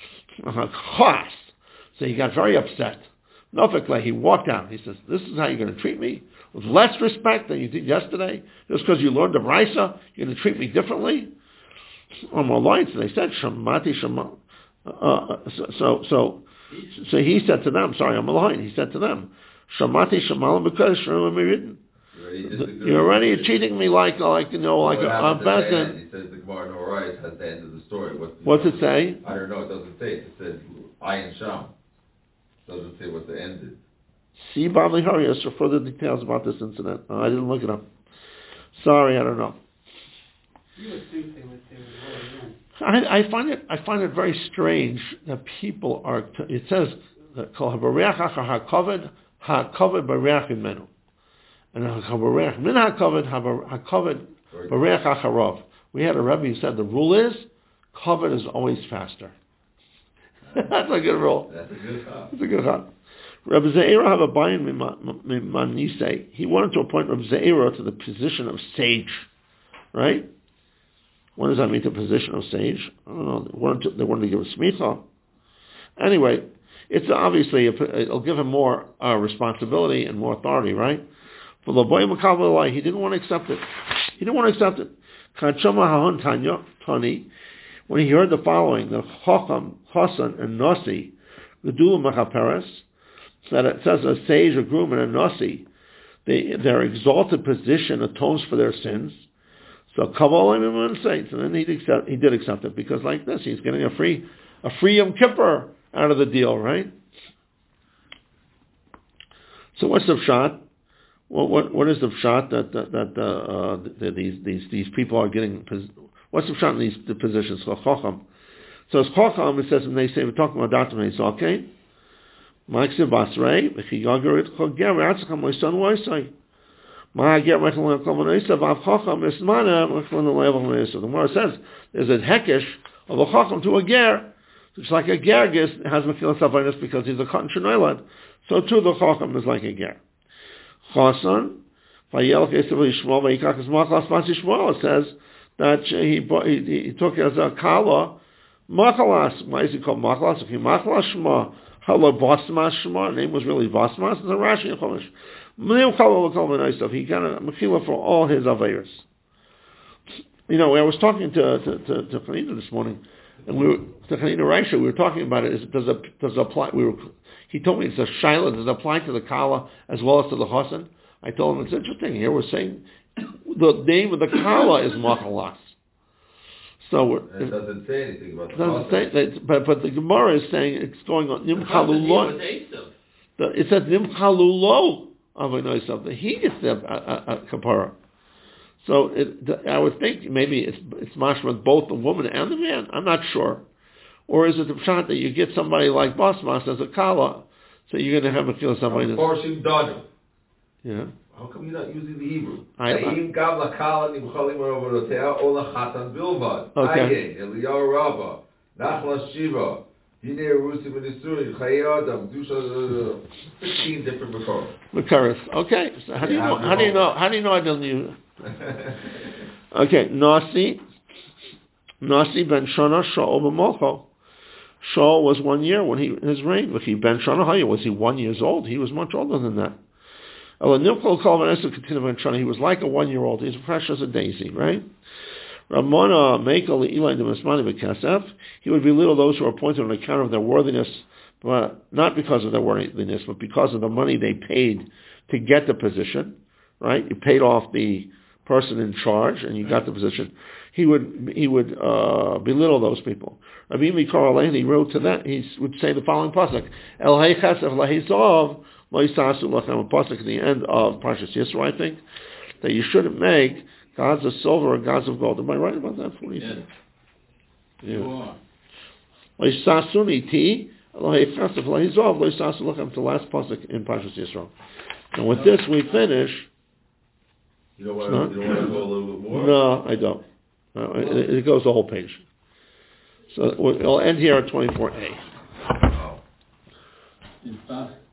So he got very upset. Nofikle, he walked out. He says, "This is how you're going to treat me? With less respect than you did yesterday? Just because you learned the brisa, you're going to treat me differently?" On my lines, they said, "Shamati Shema." Uh, so, so, so, so he said to them, sorry, I'm a line. He said to them, "Shamati Shemalim because Shemalim You're already cheating me like, like you know, like a, a peasant." He says the Gemara in Horais has the end of the story. What's, the, What's it say? I don't know. It doesn't say. It says Ayin Sham. It doesn't say what the end is. See Bavli Harias for further details about this incident. Oh, I didn't look it up. Sorry, I don't know. You would think they would say it. I, I find it. I find it very strange that people are. T- it says called habareach hakovid hakovid bareach imenu, and habareach min hakovid hakovid bareach acharov. We had a Rebbe who said the rule is kovid is always faster. That's a good rule. That's a good thought. That's a good thought. Rabbi Zeira have a bayin mimanise. He wanted to appoint Rabbi Zeira to the position of sage, right? What does that mean, the position of sage? I don't know. They wanted to, they wanted to give a smicha. Anyway, it's obviously, a, it'll give him more uh, responsibility and more authority, right? For the boy Makabbalai, he didn't want to accept it. He didn't want to accept it. Kanchama Hahon Tanya, Tani, when he heard the following, the Chacham, Hasan, and Nasi, the Dula Machaperes, that it says a sage, a groom, and a Nasi, they, their exalted position atones for their sins. So Kabbalah saints, and then he did, accept, he did accept it because like this, he's getting a free a free Yom Kippur out of the deal, right? So what's the pshat? What what what is the pshat that that, that uh, the, these these these people are getting? What's the pshat in these the positions? So Chacham. So it's Chacham. It says when they say we're talking about Datam and okay. Ma'aksiv Basrei v'chiyager it choger v'atzacham lo'ison lo'isai. The Gemara says there's a hekesh of a chacham to a ger, just like a ger has mechilas avodas because he's a cotton shenoilad. So too the chacham is like a ger. Chasan, it says that he, he, he took as a kala machalas. Why is he called machalas? If he machalas shema, hello basmas shema. Name was really basmas. It's a Rashi in Chumash. He got a mechila for all his aveiros. You know, I was talking to to to, to Chanina this morning, and we were to Chanina Raisha. We were talking about it. Is, does it does it apply? We were. He told me it's a shaila. Does it apply to the kala as well as to the hasan? I told him it's interesting. Here we're saying the name of the kala is machalas. So we're, it doesn't say anything about the doesn't say that, but but the Gemara is saying it's going on nimchalulo. It says nimchalulo. Something he gets the uh, kapara. So it, the, I would think maybe it's it's mashma both the woman and the man. I'm not sure. Or is it the pshat that you get somebody like Basmas as a kala, so you're going to have a feel somebody that's... Yeah. How come you're not using the Hebrew? Okay. Fifteen different makaros. Makaros. Okay. So how do you know? How do you know? How do you know I don't use? Okay. Nasi, Nasi ben Shana Sha'ol b'Molcho. Shaul was one year when he his reign. Look, he ben Shana was he one years old? He was much older than that. He was like a one year old. He's fresh as a daisy, right? Ramona Mekel Eli Demasmani Bekasef. He would belittle those who are appointed on account of their worthiness, but not because of their worthiness, but because of the money they paid to get the position. Right? You paid off the person in charge, and you got the position. He would he would uh, belittle those people. Rabbi Mikar he wrote to that. He would say the following pasuk: El Heichasef Lahizov Lo Yisasu Lachem. A pasuk at the end of Parshas Yisro, I think, that you shouldn't make gods of silver or gods of gold. Am I right about that? What do you think? Yeah. Lo Yisasuni Ti Lo Heichasef Lahizov Lo Yisasu Lachem. The last pasuk in Parshas Yisro. And with this we finish. You don't want to, you don't want to go a little bit more? No, I don't. No, it, it goes the whole page. So it'll end here at twenty-four A. Wow. In fact,